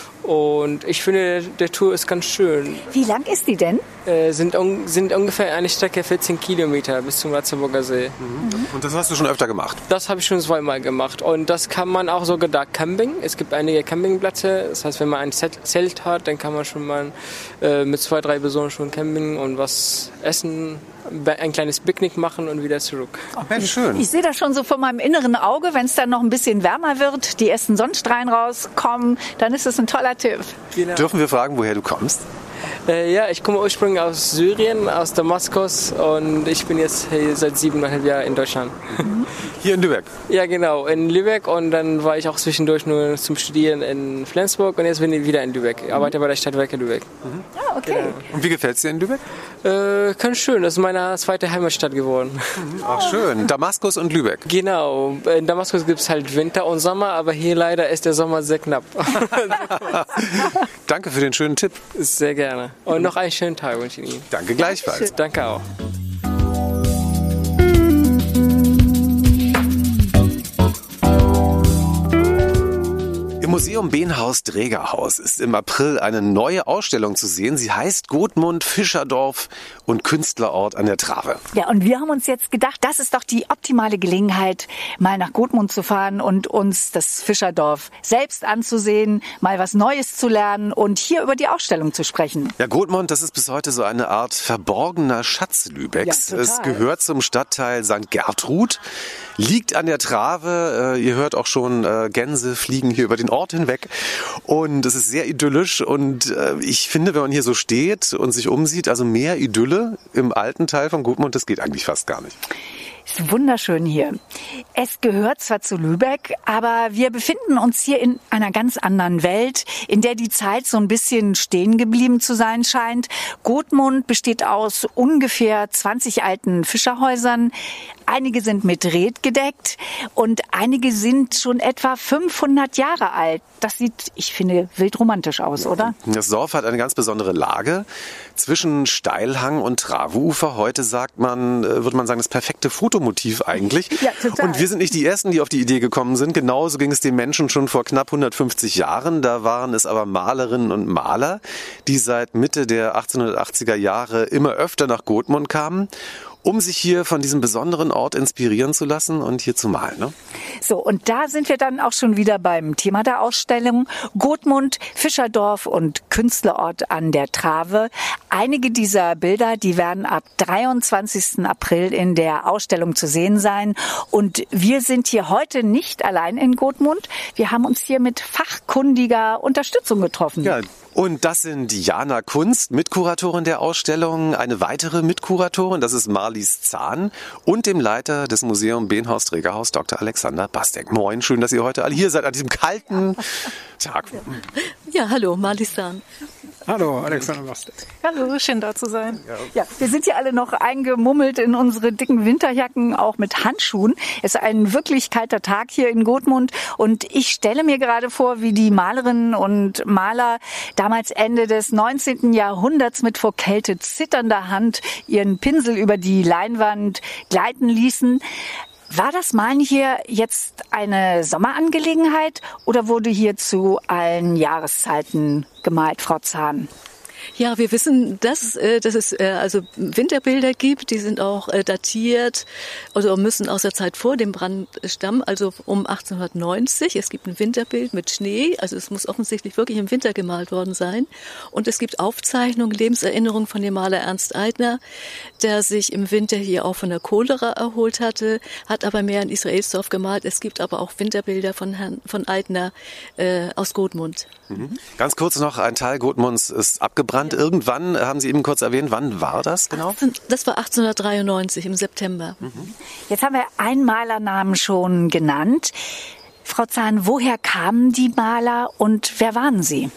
Und ich finde, der Tour ist ganz schön. Wie lang ist die denn? Äh, sind, un- sind ungefähr eine Strecke vierzehn Kilometer bis zum Ratzeburger See. Mhm. Und das hast du schon öfter gemacht? Das habe ich schon zweimal gemacht. Und das kann man auch sogar da camping. Es gibt einige Campingplätze. Das heißt, wenn man ein Zelt hat, dann kann man schon mal äh, mit zwei, drei Personen schon camping und was essen, ein kleines Picknick machen und wieder zurück. Ach Mensch, schön. Ich sehe das schon so vor meinem inneren Auge, wenn es dann noch ein bisschen wärmer wird, die ersten Sonnenstrahlen rauskommen, dann ist es ein toller Tipp. Genau. Dürfen wir fragen, woher du kommst? Äh, ja, ich komme ursprünglich aus Syrien, aus Damaskus und ich bin jetzt hier seit siebeneinhalb Jahren in Deutschland. Hier in Lübeck? Ja, genau, in Lübeck und dann war ich auch zwischendurch nur zum Studieren in Flensburg und jetzt bin ich wieder in Lübeck. Ich arbeite bei der Stadtwerke Lübeck. Mhm. Ah, okay. Genau. Und wie gefällt es dir in Lübeck? Äh, ganz schön, das ist meine zweite Heimatstadt geworden. Mhm. Ach schön, Damaskus und Lübeck. Genau, in Damaskus gibt es halt Winter und Sommer, aber hier leider ist der Sommer sehr knapp. Danke für den schönen Tipp. Sehr gerne. Und noch einen schönen Tag wünsche ich Ihnen. Danke gleichfalls. Danke auch. Im Museum Benhaus-Drägerhaus ist im April eine neue Ausstellung zu sehen. Sie heißt Gotmund, Fischerdorf und Künstlerort an der Trave. Ja, und wir haben uns jetzt gedacht, das ist doch die optimale Gelegenheit, mal nach Gotmund zu fahren und uns das Fischerdorf selbst anzusehen, mal was Neues zu lernen und hier über die Ausstellung zu sprechen. Ja, Gotmund, das ist bis heute so eine Art verborgener Schatz Lübecks. Ja, es gehört zum Stadtteil Sankt Gertrud, liegt an der Trave. Äh, ihr hört auch schon, äh, Gänse fliegen hier über den Ort hinweg und es ist sehr idyllisch und äh, ich finde, wenn man hier so steht und sich umsieht, also mehr Idylle im alten Teil von Gotmund, das geht eigentlich fast gar nicht. Es ist wunderschön hier. Es gehört zwar zu Lübeck, aber wir befinden uns hier in einer ganz anderen Welt, in der die Zeit so ein bisschen stehen geblieben zu sein scheint. Gotmund besteht aus ungefähr zwanzig alten Fischerhäusern. Einige sind mit Red gedeckt und einige sind schon etwa fünfhundert Jahre alt. Das sieht, ich finde, wild romantisch aus, oder? Das Dorf hat eine ganz besondere Lage zwischen Steilhang und Traveufer. Heute sagt man, würde man sagen, das perfekte Fotomotiv eigentlich. Ja, total. Und wir sind nicht die Ersten, die auf die Idee gekommen sind. Genauso ging es den Menschen schon vor knapp hundertfünfzig Jahren. Da waren es aber Malerinnen und Maler, die seit Mitte der achtzehnhundertachtziger Jahre immer öfter nach Gotmund kamen, um sich hier von diesem besonderen Ort inspirieren zu lassen und hier zu malen. Ne? So, und da sind wir dann auch schon wieder beim Thema der Ausstellung. Gotmund, Fischerdorf und Künstlerort an der Trave. Einige dieser Bilder, die werden ab dreiundzwanzigsten April in der Ausstellung zu sehen sein. Und wir sind hier heute nicht allein in Gotmund. Wir haben uns hier mit fachkundiger Unterstützung getroffen. Ja. Und das sind Jana Kunst, Mitkuratorin der Ausstellung, eine weitere Mitkuratorin, das ist Marlies Zahn, und dem Leiter des Museum Benhaus-Trägerhaus, Doktor Alexander Bastek. Moin, schön, dass ihr heute alle hier seid an diesem kalten Tag. Ja, hallo, Marlies Zahn. Hallo, Alexander Bastek. Hallo, schön da zu sein. Ja, wir sind hier alle noch eingemummelt in unsere dicken Winterjacken, auch mit Handschuhen. Es ist ein wirklich kalter Tag hier in Gotmund und ich stelle mir gerade vor, wie die Malerinnen und Maler damals Ende des neunzehnten Jahrhunderts mit vor Kälte zitternder Hand ihren Pinsel über die Leinwand gleiten ließen. War das Malen hier jetzt eine Sommerangelegenheit oder wurde hier zu allen Jahreszeiten gemalt, Frau Zahn? Ja, wir wissen, dass, äh, dass es äh, also Winterbilder gibt, die sind auch äh, datiert, also müssen aus der Zeit vor dem Brand stammen, also um achtzehnhundertneunzig. Es gibt ein Winterbild mit Schnee, also es muss offensichtlich wirklich im Winter gemalt worden sein. Und es gibt Aufzeichnungen, Lebenserinnerungen von dem Maler Ernst Aidner, der sich im Winter hier auch von der Cholera erholt hatte, hat aber mehr in Israelsdorf gemalt. Es gibt aber auch Winterbilder von Herrn von Aidner äh, aus Gotmund. Mhm. Ganz kurz noch, ein Teil Gotmunds ist abgebrannt. Ja. Irgendwann, haben Sie eben kurz erwähnt, wann war das genau? Das war achtzehnhundertdreiundneunzig im September. Mhm. Jetzt haben wir einen Malernamen schon genannt. Frau Zahn, woher kamen die Maler und wer waren sie?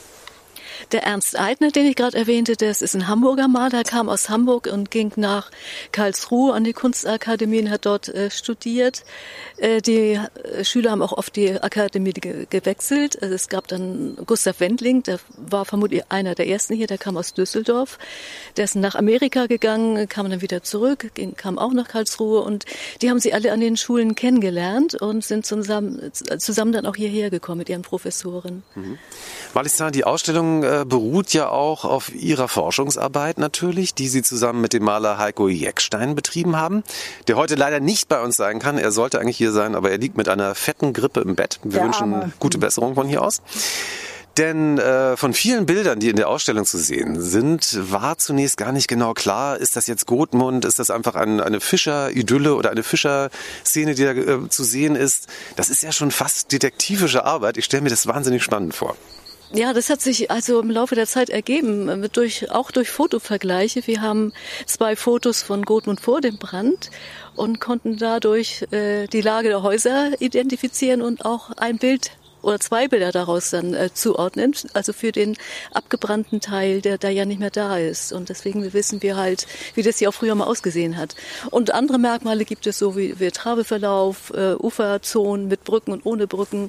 Der Ernst Aidner, den ich gerade erwähnte, das ist ein Hamburger Maler, kam aus Hamburg und ging nach Karlsruhe an die Kunstakademie und hat dort äh, studiert. Äh, die äh, Schüler haben auch oft die Akademie ge- gewechselt. Also es gab dann Gustav Wendling, der war vermutlich einer der ersten hier, der kam aus Düsseldorf. Der ist nach Amerika gegangen, kam dann wieder zurück, ging, kam auch nach Karlsruhe und die haben sie alle an den Schulen kennengelernt und sind zusammen, zusammen dann auch hierher gekommen mit ihren Professoren. Mhm. Marlies Zahn, die Ausstellung äh, beruht ja auch auf Ihrer Forschungsarbeit natürlich, die Sie zusammen mit dem Maler Heiko Jeckstein betrieben haben, der heute leider nicht bei uns sein kann. Er sollte eigentlich hier sein, aber er liegt mit einer fetten Grippe im Bett. Wir der wünschen Arme. Gute Besserung von hier aus. Denn äh, von vielen Bildern, die in der Ausstellung zu sehen sind, war zunächst gar nicht genau klar, ist das jetzt Gotmund, ist das einfach ein, eine Fischeridylle oder eine Fischerszene, die da äh, zu sehen ist. Das ist ja schon fast detektivische Arbeit. Ich stelle mir das wahnsinnig spannend vor. Ja, das hat sich also im Laufe der Zeit ergeben, durch, auch durch Fotovergleiche. Wir haben zwei Fotos von Gotmund vor dem Brand und konnten dadurch äh, die Lage der Häuser identifizieren und auch ein Bild oder zwei Bilder daraus dann äh, zuordnen, also für den abgebrannten Teil, der da ja nicht mehr da ist. Und deswegen wissen wir halt, wie das hier auch früher mal ausgesehen hat. Und andere Merkmale gibt es so wie, wie Trabeverlauf, äh, Uferzonen mit Brücken und ohne Brücken.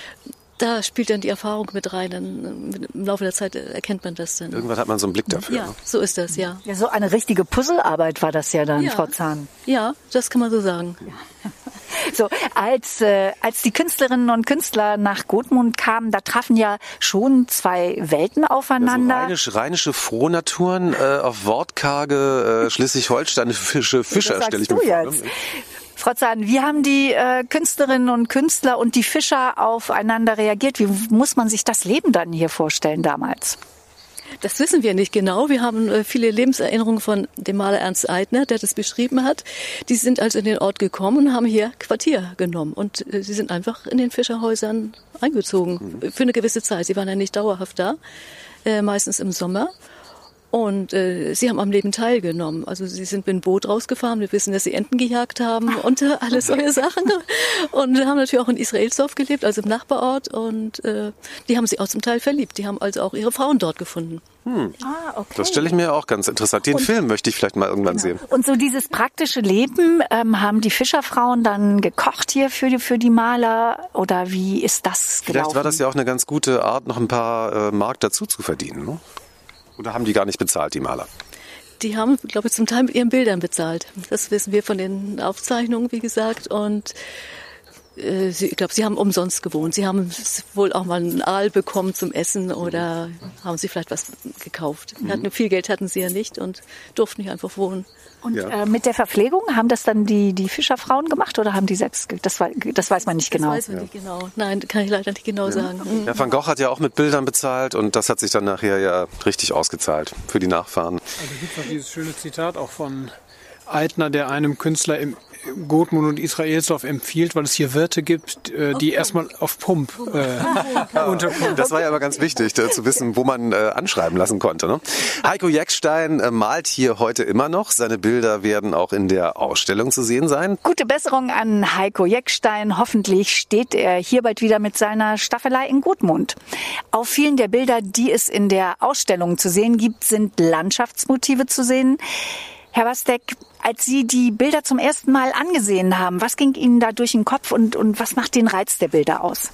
Da spielt dann die Erfahrung mit rein, dann im Laufe der Zeit erkennt man das dann. Irgendwann hat man so einen Blick dafür. Ja, so ist das, ja. Ja, so eine richtige Puzzlearbeit war das ja dann, ja. Frau Zahn. Ja, das kann man so sagen. Ja. So, als, äh, als die Künstlerinnen und Künstler nach Gotmund kamen, da trafen ja schon zwei Welten aufeinander. Ja, so rheinisch, rheinische Frohnaturen äh, auf wortkarge äh, schleswig-holsteinische Fischer, stelle ich mir vor. Jetzt. Frau Zahn, wie haben die äh, Künstlerinnen und Künstler und die Fischer aufeinander reagiert? Wie muss man sich das Leben dann hier vorstellen damals? Das wissen wir nicht genau. Wir haben äh, viele Lebenserinnerungen von dem Maler Ernst Aidner, der das beschrieben hat. Die sind also in den Ort gekommen und haben hier Quartier genommen. Und äh, sie sind einfach in den Fischerhäusern eingezogen. Mhm. Für eine gewisse Zeit. Sie waren ja nicht dauerhaft da, äh, meistens im Sommer. Und äh, sie haben am Leben teilgenommen. Also sie sind mit dem Boot rausgefahren. Wir wissen, dass sie Enten gejagt haben und äh, alles solche Sachen. Und haben natürlich auch in Israelsdorf gelebt, also im Nachbarort. Und äh, die haben sich auch zum Teil verliebt. Die haben also auch ihre Frauen dort gefunden. Hm. Ah, okay. Das stelle ich mir auch ganz interessant. Den Und, Film möchte ich vielleicht mal irgendwann genau. sehen. Und so dieses praktische Leben, ähm, haben die Fischerfrauen dann gekocht hier für die, für die Maler? Oder wie ist das gelaufen? Vielleicht war das ja auch eine ganz gute Art, noch ein paar äh, Mark dazu zu verdienen, ne? Oder haben die gar nicht bezahlt, die Maler? Die haben, glaube ich, zum Teil mit ihren Bildern bezahlt. Das wissen wir von den Aufzeichnungen, wie gesagt. Und äh, sie, ich glaube, sie haben umsonst gewohnt. Sie haben wohl auch mal einen Aal bekommen zum Essen oder haben sie vielleicht was gekauft. Mhm. Hatten, viel Geld hatten sie ja nicht und durften nicht einfach wohnen. Und ja. äh, mit der Verpflegung, haben das dann die, die Fischerfrauen gemacht oder haben die selbst, das, das weiß man nicht genau. Das weiß man ja. nicht genau. Nein, kann ich leider nicht genau ja. sagen. Mhm. Ja, Van Gogh hat ja auch mit Bildern bezahlt und das hat sich dann nachher ja richtig ausgezahlt für die Nachfahren. Also gibt es noch dieses schöne Zitat auch von Eitner, der einem Künstler im Gottmund und Israelsdorf empfiehlt, weil es hier Wirte gibt, die okay. erstmal auf Pump äh, unterkommen. Das war ja aber ganz wichtig, äh, zu wissen, wo man äh, anschreiben lassen konnte. Ne? Heiko Jeckstein äh, malt hier heute immer noch. Seine Bilder werden auch in der Ausstellung zu sehen sein. Gute Besserung an Heiko Jeckstein. Hoffentlich steht er hier bald wieder mit seiner Staffelei in Gottmund. Auf vielen der Bilder, die es in der Ausstellung zu sehen gibt, sind Landschaftsmotive zu sehen. Herr Bastek, als Sie die Bilder zum ersten Mal angesehen haben, was ging Ihnen da durch den Kopf und, und was macht den Reiz der Bilder aus?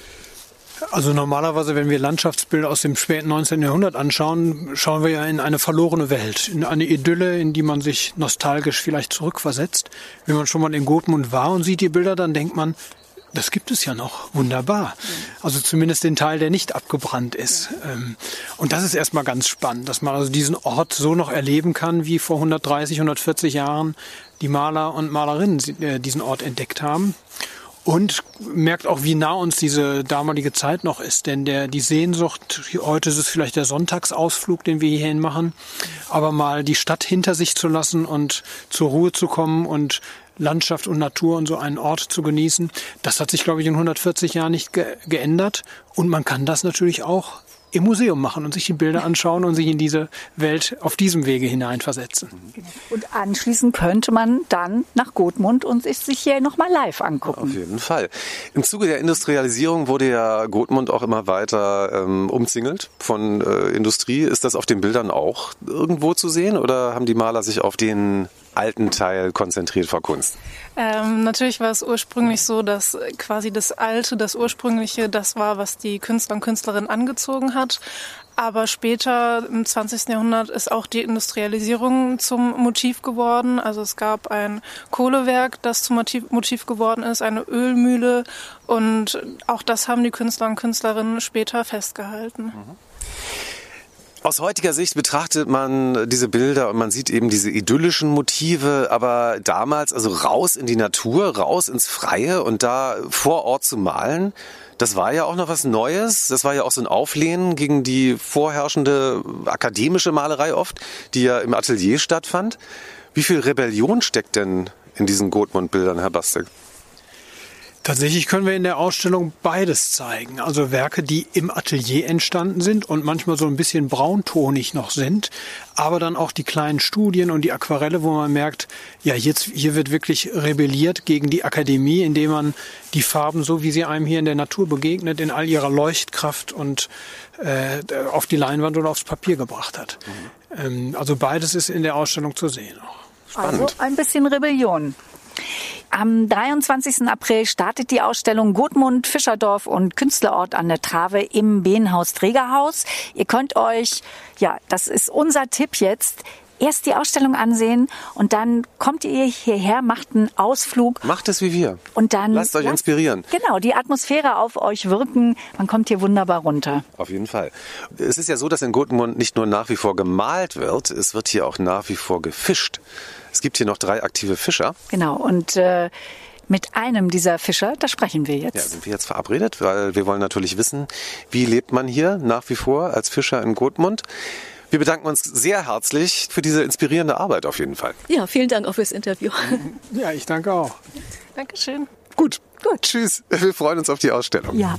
Also normalerweise, wenn wir Landschaftsbilder aus dem späten neunzehnten Jahrhundert anschauen, schauen wir ja in eine verlorene Welt, in eine Idylle, in die man sich nostalgisch vielleicht zurückversetzt. Wenn man schon mal in Gottmund war und sieht die Bilder, dann denkt man, das gibt es ja noch. Wunderbar. Also zumindest den Teil, der nicht abgebrannt ist. Und das ist erstmal ganz spannend, dass man also diesen Ort so noch erleben kann, wie vor hundertdreißig, hundertvierzig Jahren die Maler und Malerinnen diesen Ort entdeckt haben. Und merkt auch, wie nah uns diese damalige Zeit noch ist. Denn der, die Sehnsucht, heute ist es vielleicht der Sonntagsausflug, den wir hierhin machen, aber mal die Stadt hinter sich zu lassen und zur Ruhe zu kommen und Landschaft und Natur und so einen Ort zu genießen, das hat sich, glaube ich, in hundertvierzig Jahren nicht ge- geändert. Und man kann das natürlich auch im Museum machen und sich die Bilder anschauen und sich in diese Welt auf diesem Wege hineinversetzen. Und anschließend könnte man dann nach Gottmund und sich hier nochmal live angucken. Auf jeden Fall. Im Zuge der Industrialisierung wurde ja Gottmund auch immer weiter ähm, umzingelt von äh, Industrie. Ist das auf den Bildern auch irgendwo zu sehen oder haben die Maler sich auf den alten Teil konzentriert vor Kunst? Ähm, natürlich war es ursprünglich so, dass quasi das Alte, das Ursprüngliche, das war, was die Künstler und Künstlerinnen angezogen hat. Aber später, im zwanzigsten Jahrhundert, ist auch die Industrialisierung zum Motiv geworden. Also es gab ein Kohlewerk, das zum Motiv, Motiv geworden ist, eine Ölmühle. Und auch das haben die Künstler und Künstlerinnen später festgehalten. Mhm. Aus heutiger Sicht betrachtet man diese Bilder und man sieht eben diese idyllischen Motive, aber damals, also raus in die Natur, raus ins Freie und da vor Ort zu malen, das war ja auch noch was Neues. Das war ja auch so ein Auflehnen gegen die vorherrschende akademische Malerei oft, die ja im Atelier stattfand. Wie viel Rebellion steckt denn in diesen Gottmund-Bildern, Herr Bastek? Tatsächlich können wir in der Ausstellung beides zeigen. Also Werke, die im Atelier entstanden sind und manchmal so ein bisschen brauntonig noch sind, aber dann auch die kleinen Studien und die Aquarelle, wo man merkt, ja, jetzt hier wird wirklich rebelliert gegen die Akademie, indem man die Farben, so wie sie einem hier in der Natur begegnet, in all ihrer Leuchtkraft und äh, auf die Leinwand oder aufs Papier gebracht hat. Mhm. Ähm, also beides ist in der Ausstellung zu sehen. Spannend. Also ein bisschen Rebellion. Am dreiundzwanzigsten April startet die Ausstellung Gottmund, Fischerdorf und Künstlerort an der Trave im Behnhaus-Trägerhaus. Ihr könnt euch, ja, das ist unser Tipp jetzt, erst die Ausstellung ansehen und dann kommt ihr hierher, macht einen Ausflug. Macht es wie wir. Und dann lasst euch lasst, inspirieren. Genau, die Atmosphäre auf euch wirken. Man kommt hier wunderbar runter. Auf jeden Fall. Es ist ja so, dass in Gottmund nicht nur nach wie vor gemalt wird, es wird hier auch nach wie vor gefischt. Es gibt hier noch drei aktive Fischer. Genau, und äh, mit einem dieser Fischer, da sprechen wir jetzt. Ja, sind wir jetzt verabredet, weil wir wollen natürlich wissen, wie lebt man hier nach wie vor als Fischer in Gottmund. Wir bedanken uns sehr herzlich für diese inspirierende Arbeit auf jeden Fall. Ja, vielen Dank auch fürs Interview. Ja, ich danke auch. Dankeschön. Gut, gut. Tschüss. Wir freuen uns auf die Ausstellung. Ja.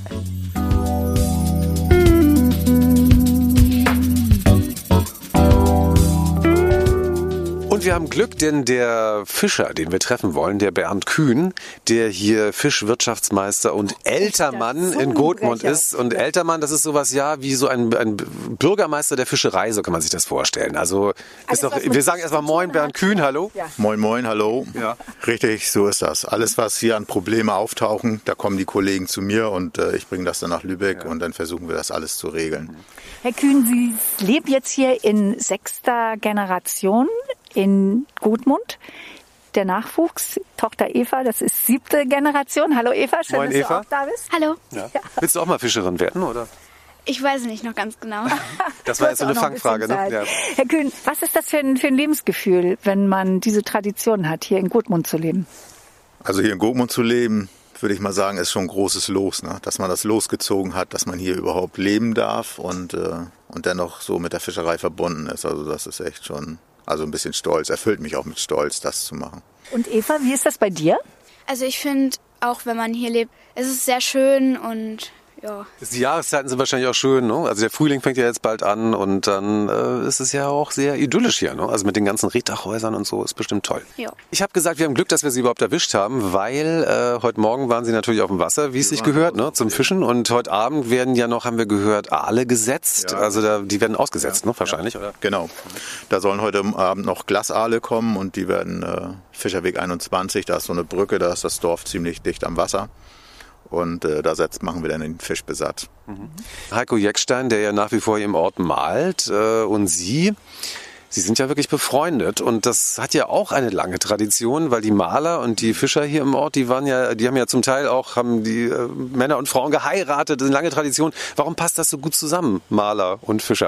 Und wir haben Glück, denn der Fischer, den wir treffen wollen, der Bernd Kühn, der hier Fischwirtschaftsmeister und Ältermann in Gotmund ist. Und Ältermann, das ist sowas ja wie so ein, ein Bürgermeister der Fischerei, so kann man sich das vorstellen. Also ist doch, wir sagen erstmal Moin, Bernd Kühn, hallo. Ja. Moin, moin, hallo. Ja. Richtig, so ist das. Alles, was hier an Probleme auftauchen, da kommen die Kollegen zu mir und äh, ich bringe das dann nach Lübeck ja. und dann versuchen wir das alles zu regeln. Herr Kühn, Sie leben jetzt hier in sechster Generation in Gotmund. Der Nachwuchs, Tochter Eva, das ist siebte Generation. Hallo Eva, schön, Moin, dass Eva. du auch da bist. Hallo. Ja. Willst du auch mal Fischerin werden, oder? Ich weiß nicht noch ganz genau. Das war jetzt so eine Fangfrage, ne? Ja. Herr Kühn, was ist das für ein, für ein Lebensgefühl, wenn man diese Tradition hat, hier in Gotmund zu leben? Also hier in Gotmund zu leben, würde ich mal sagen, ist schon ein großes Los, ne? Dass man das losgezogen hat, dass man hier überhaupt leben darf und, äh, und dennoch so mit der Fischerei verbunden ist. Also das ist echt schon, also ein bisschen stolz, erfüllt mich auch mit Stolz, das zu machen. Und Eva, wie ist das bei dir? Also ich finde, auch wenn man hier lebt, es ist sehr schön und ja. Die Jahreszeiten sind wahrscheinlich auch schön, ne? Also der Frühling fängt ja jetzt bald an und dann äh, ist es ja auch sehr idyllisch hier, ne? Also mit den ganzen Reddachhäusern und so ist bestimmt toll. Ja. Ich habe gesagt, wir haben Glück, dass wir Sie überhaupt erwischt haben, weil äh, heute Morgen waren Sie natürlich auf dem Wasser, wie es sich gehört, ne? Zum Fischen, und heute Abend werden ja noch, haben wir gehört, Aale gesetzt. Ja. Also da, die werden ausgesetzt, ja. ne? Wahrscheinlich, ja. oder? Genau. Da sollen heute Abend noch Glasaale kommen und die werden äh, Fischerweg einundzwanzig, da ist so eine Brücke, da ist das Dorf ziemlich dicht am Wasser. Und äh, da setzt, machen wir dann den Fischbesatz. Mhm. Heiko Jeckstein, der ja nach wie vor hier im Ort malt, äh, und Sie, Sie sind ja wirklich befreundet. Und das hat ja auch eine lange Tradition, weil die Maler und die Fischer hier im Ort, die waren ja, die haben ja zum Teil auch, haben die äh, Männer und Frauen geheiratet, das ist eine lange Tradition. Warum passt das so gut zusammen, Maler und Fischer?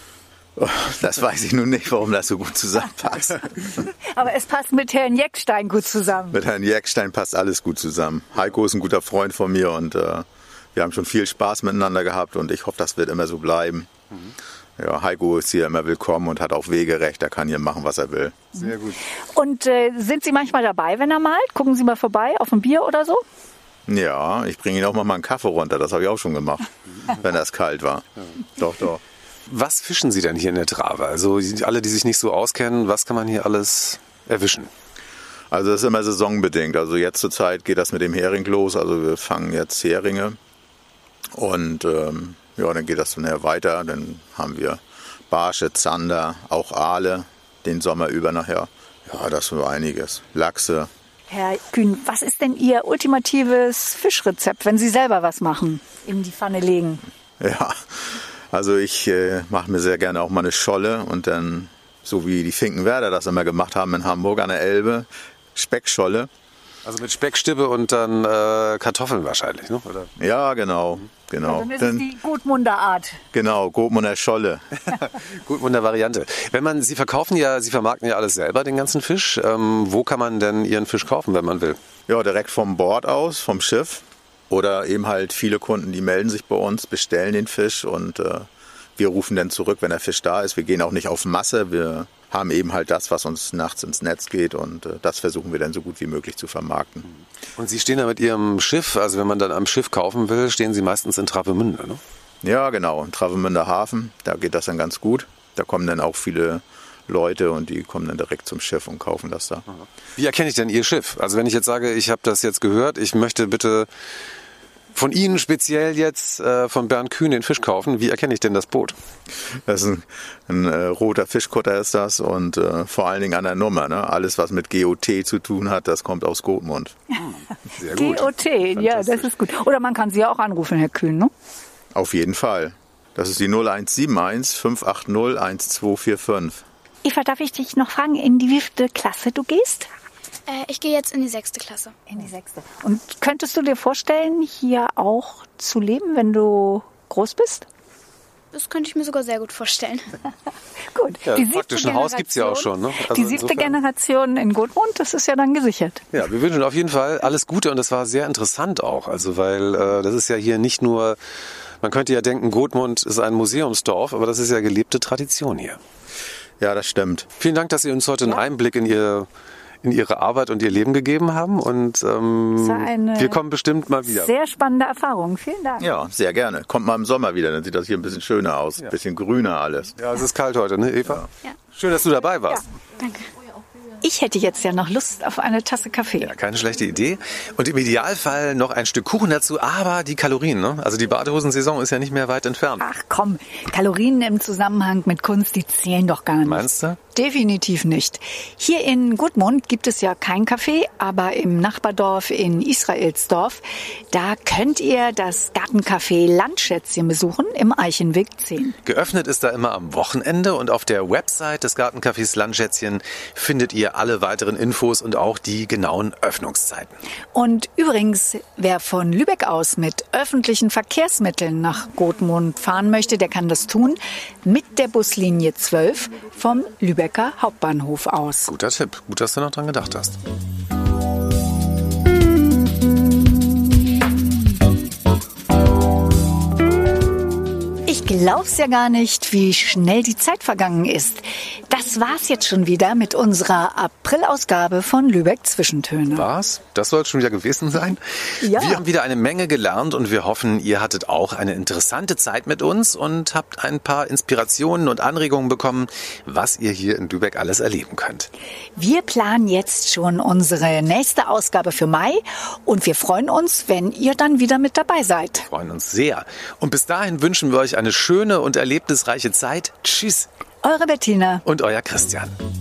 Das weiß ich nun nicht, warum das so gut zusammenpasst. Aber es passt mit Herrn Jeckstein gut zusammen. Mit Herrn Jeckstein passt alles gut zusammen. Heiko ist ein guter Freund von mir und äh, wir haben schon viel Spaß miteinander gehabt und ich hoffe, das wird immer so bleiben. Mhm. Ja, Heiko ist hier immer willkommen und hat auch Wegerecht, er kann hier machen, was er will. Sehr gut. Und äh, sind Sie manchmal dabei, wenn er malt? Gucken Sie mal vorbei auf ein Bier oder so? Ja, ich bringe ihn auch mal einen Kaffee runter, das habe ich auch schon gemacht, wenn das kalt war. Ja. Doch, doch. Was fischen Sie denn hier in der Trave? Also alle, die sich nicht so auskennen, was kann man hier alles erwischen? Also das ist immer saisonbedingt. Also jetzt zur Zeit geht das mit dem Hering los. Also wir fangen jetzt Heringe und ähm, ja, dann geht das dann weiter. Dann haben wir Barsche, Zander, auch Aale den Sommer über nachher. Ja, das ist so einiges. Lachse. Herr Kühn, was ist denn Ihr ultimatives Fischrezept, wenn Sie selber was machen, in die Pfanne legen? Ja, also ich äh, mache mir sehr gerne auch mal eine Scholle und dann, so wie die Finkenwerder das immer gemacht haben in Hamburg an der Elbe, Speckscholle. Also mit Speckstippe und dann äh, Kartoffeln wahrscheinlich, ne? Oder? Ja, genau, genau. Also das ist die Gotmunder Art. Genau, Gotmunder Scholle. Gotmunder Variante. Wenn man, Sie verkaufen ja, Sie vermarkten ja alles selber, den ganzen Fisch. Ähm, wo kann man denn Ihren Fisch kaufen, wenn man will? Ja, direkt vom Bord aus, vom Schiff. Oder eben halt viele Kunden, die melden sich bei uns, bestellen den Fisch und äh, wir rufen dann zurück, wenn der Fisch da ist. Wir gehen auch nicht auf Masse, wir haben eben halt das, was uns nachts ins Netz geht und äh, das versuchen wir dann so gut wie möglich zu vermarkten. Und Sie stehen da mit Ihrem Schiff, also wenn man dann am Schiff kaufen will, stehen Sie meistens in Travemünde, ne? Ja, genau, in Travemünder Hafen, da geht das dann ganz gut. Da kommen dann auch viele Leute und die kommen dann direkt zum Schiff und kaufen das da. Wie erkenne ich denn Ihr Schiff? Also wenn ich jetzt sage, ich habe das jetzt gehört, ich möchte bitte von Ihnen speziell jetzt äh, von Bernd Kühn den Fisch kaufen. Wie erkenne ich denn das Boot? Das ist ein, ein äh, roter Fischkutter ist das und äh, vor allen Dingen an der Nummer. Ne? Alles, was mit G O T zu tun hat, das kommt aus Gotmund. Sehr gut. G O T, ja, das ist gut. Oder man kann Sie ja auch anrufen, Herr Kühn, ne? Auf jeden Fall. Das ist die null eins sieben eins fünf acht null eins zwei vier fünf. Eva, darf ich dich noch fragen, in die wievielte Klasse du gehst? Äh, ich gehe jetzt in die sechste Klasse. In die sechste. Und könntest du dir vorstellen, hier auch zu leben, wenn du groß bist? Das könnte ich mir sogar sehr gut vorstellen. Gut. Ja, praktisch ein Haus gibt es ja auch schon. Ne? Also die siebte Generation in Gotmund, das ist ja dann gesichert. Ja, wir wünschen auf jeden Fall alles Gute und das war sehr interessant auch. Also weil äh, das ist ja hier nicht nur, man könnte ja denken, Gotmund ist ein Museumsdorf, aber das ist ja gelebte Tradition hier. Ja, das stimmt. Vielen Dank, dass Sie uns heute einen Einblick in Ihr in ihre Arbeit und ihr Leben gegeben haben und ähm, wir kommen bestimmt mal wieder. Sehr spannende Erfahrung. Vielen Dank. Ja, sehr gerne. Kommt mal im Sommer wieder, dann sieht das hier ein bisschen schöner aus, ein ja. bisschen grüner alles. Ja, es ist kalt heute, ne Eva? Ja. Schön, dass du dabei warst. Ja, danke. ich hätte jetzt ja noch Lust auf eine Tasse Kaffee. Ja, keine schlechte Idee. Und im Idealfall noch ein Stück Kuchen dazu, aber die Kalorien, ne? Also die Badehosensaison ist ja nicht mehr weit entfernt. Ach komm, Kalorien im Zusammenhang mit Kunst, die zählen doch gar nicht. Meinst du? Definitiv nicht. Hier in Gudmund gibt es ja kein Café, aber im Nachbardorf in Israelsdorf, da könnt ihr das Gartencafé Landschätzchen besuchen im Eichenweg zehn. Geöffnet ist da immer am Wochenende und auf der Website des Gartencafés Landschätzchen findet ihr alle weiteren Infos und auch die genauen Öffnungszeiten. Und übrigens, wer von Lübeck aus mit öffentlichen Verkehrsmitteln nach Gudmund fahren möchte, der kann das tun mit der Buslinie zwölf vom Lübecker Hauptbahnhof aus. Guter Tipp. Gut, dass du noch dran gedacht hast. Ich glaub's ja gar nicht, wie schnell die Zeit vergangen ist. Das war's jetzt schon wieder mit unserer April-Ausgabe von Lübeck Zwischentöne. Was? Das soll es schon wieder gewesen sein? Ja. Wir haben wieder eine Menge gelernt und wir hoffen, ihr hattet auch eine interessante Zeit mit uns und habt ein paar Inspirationen und Anregungen bekommen, was ihr hier in Lübeck alles erleben könnt. Wir planen jetzt schon unsere nächste Ausgabe für Mai und wir freuen uns, wenn ihr dann wieder mit dabei seid. Wir freuen uns sehr. Und bis dahin wünschen wir euch eine schöne und erlebnisreiche Zeit. Tschüss. Eure Bettina und euer Christian.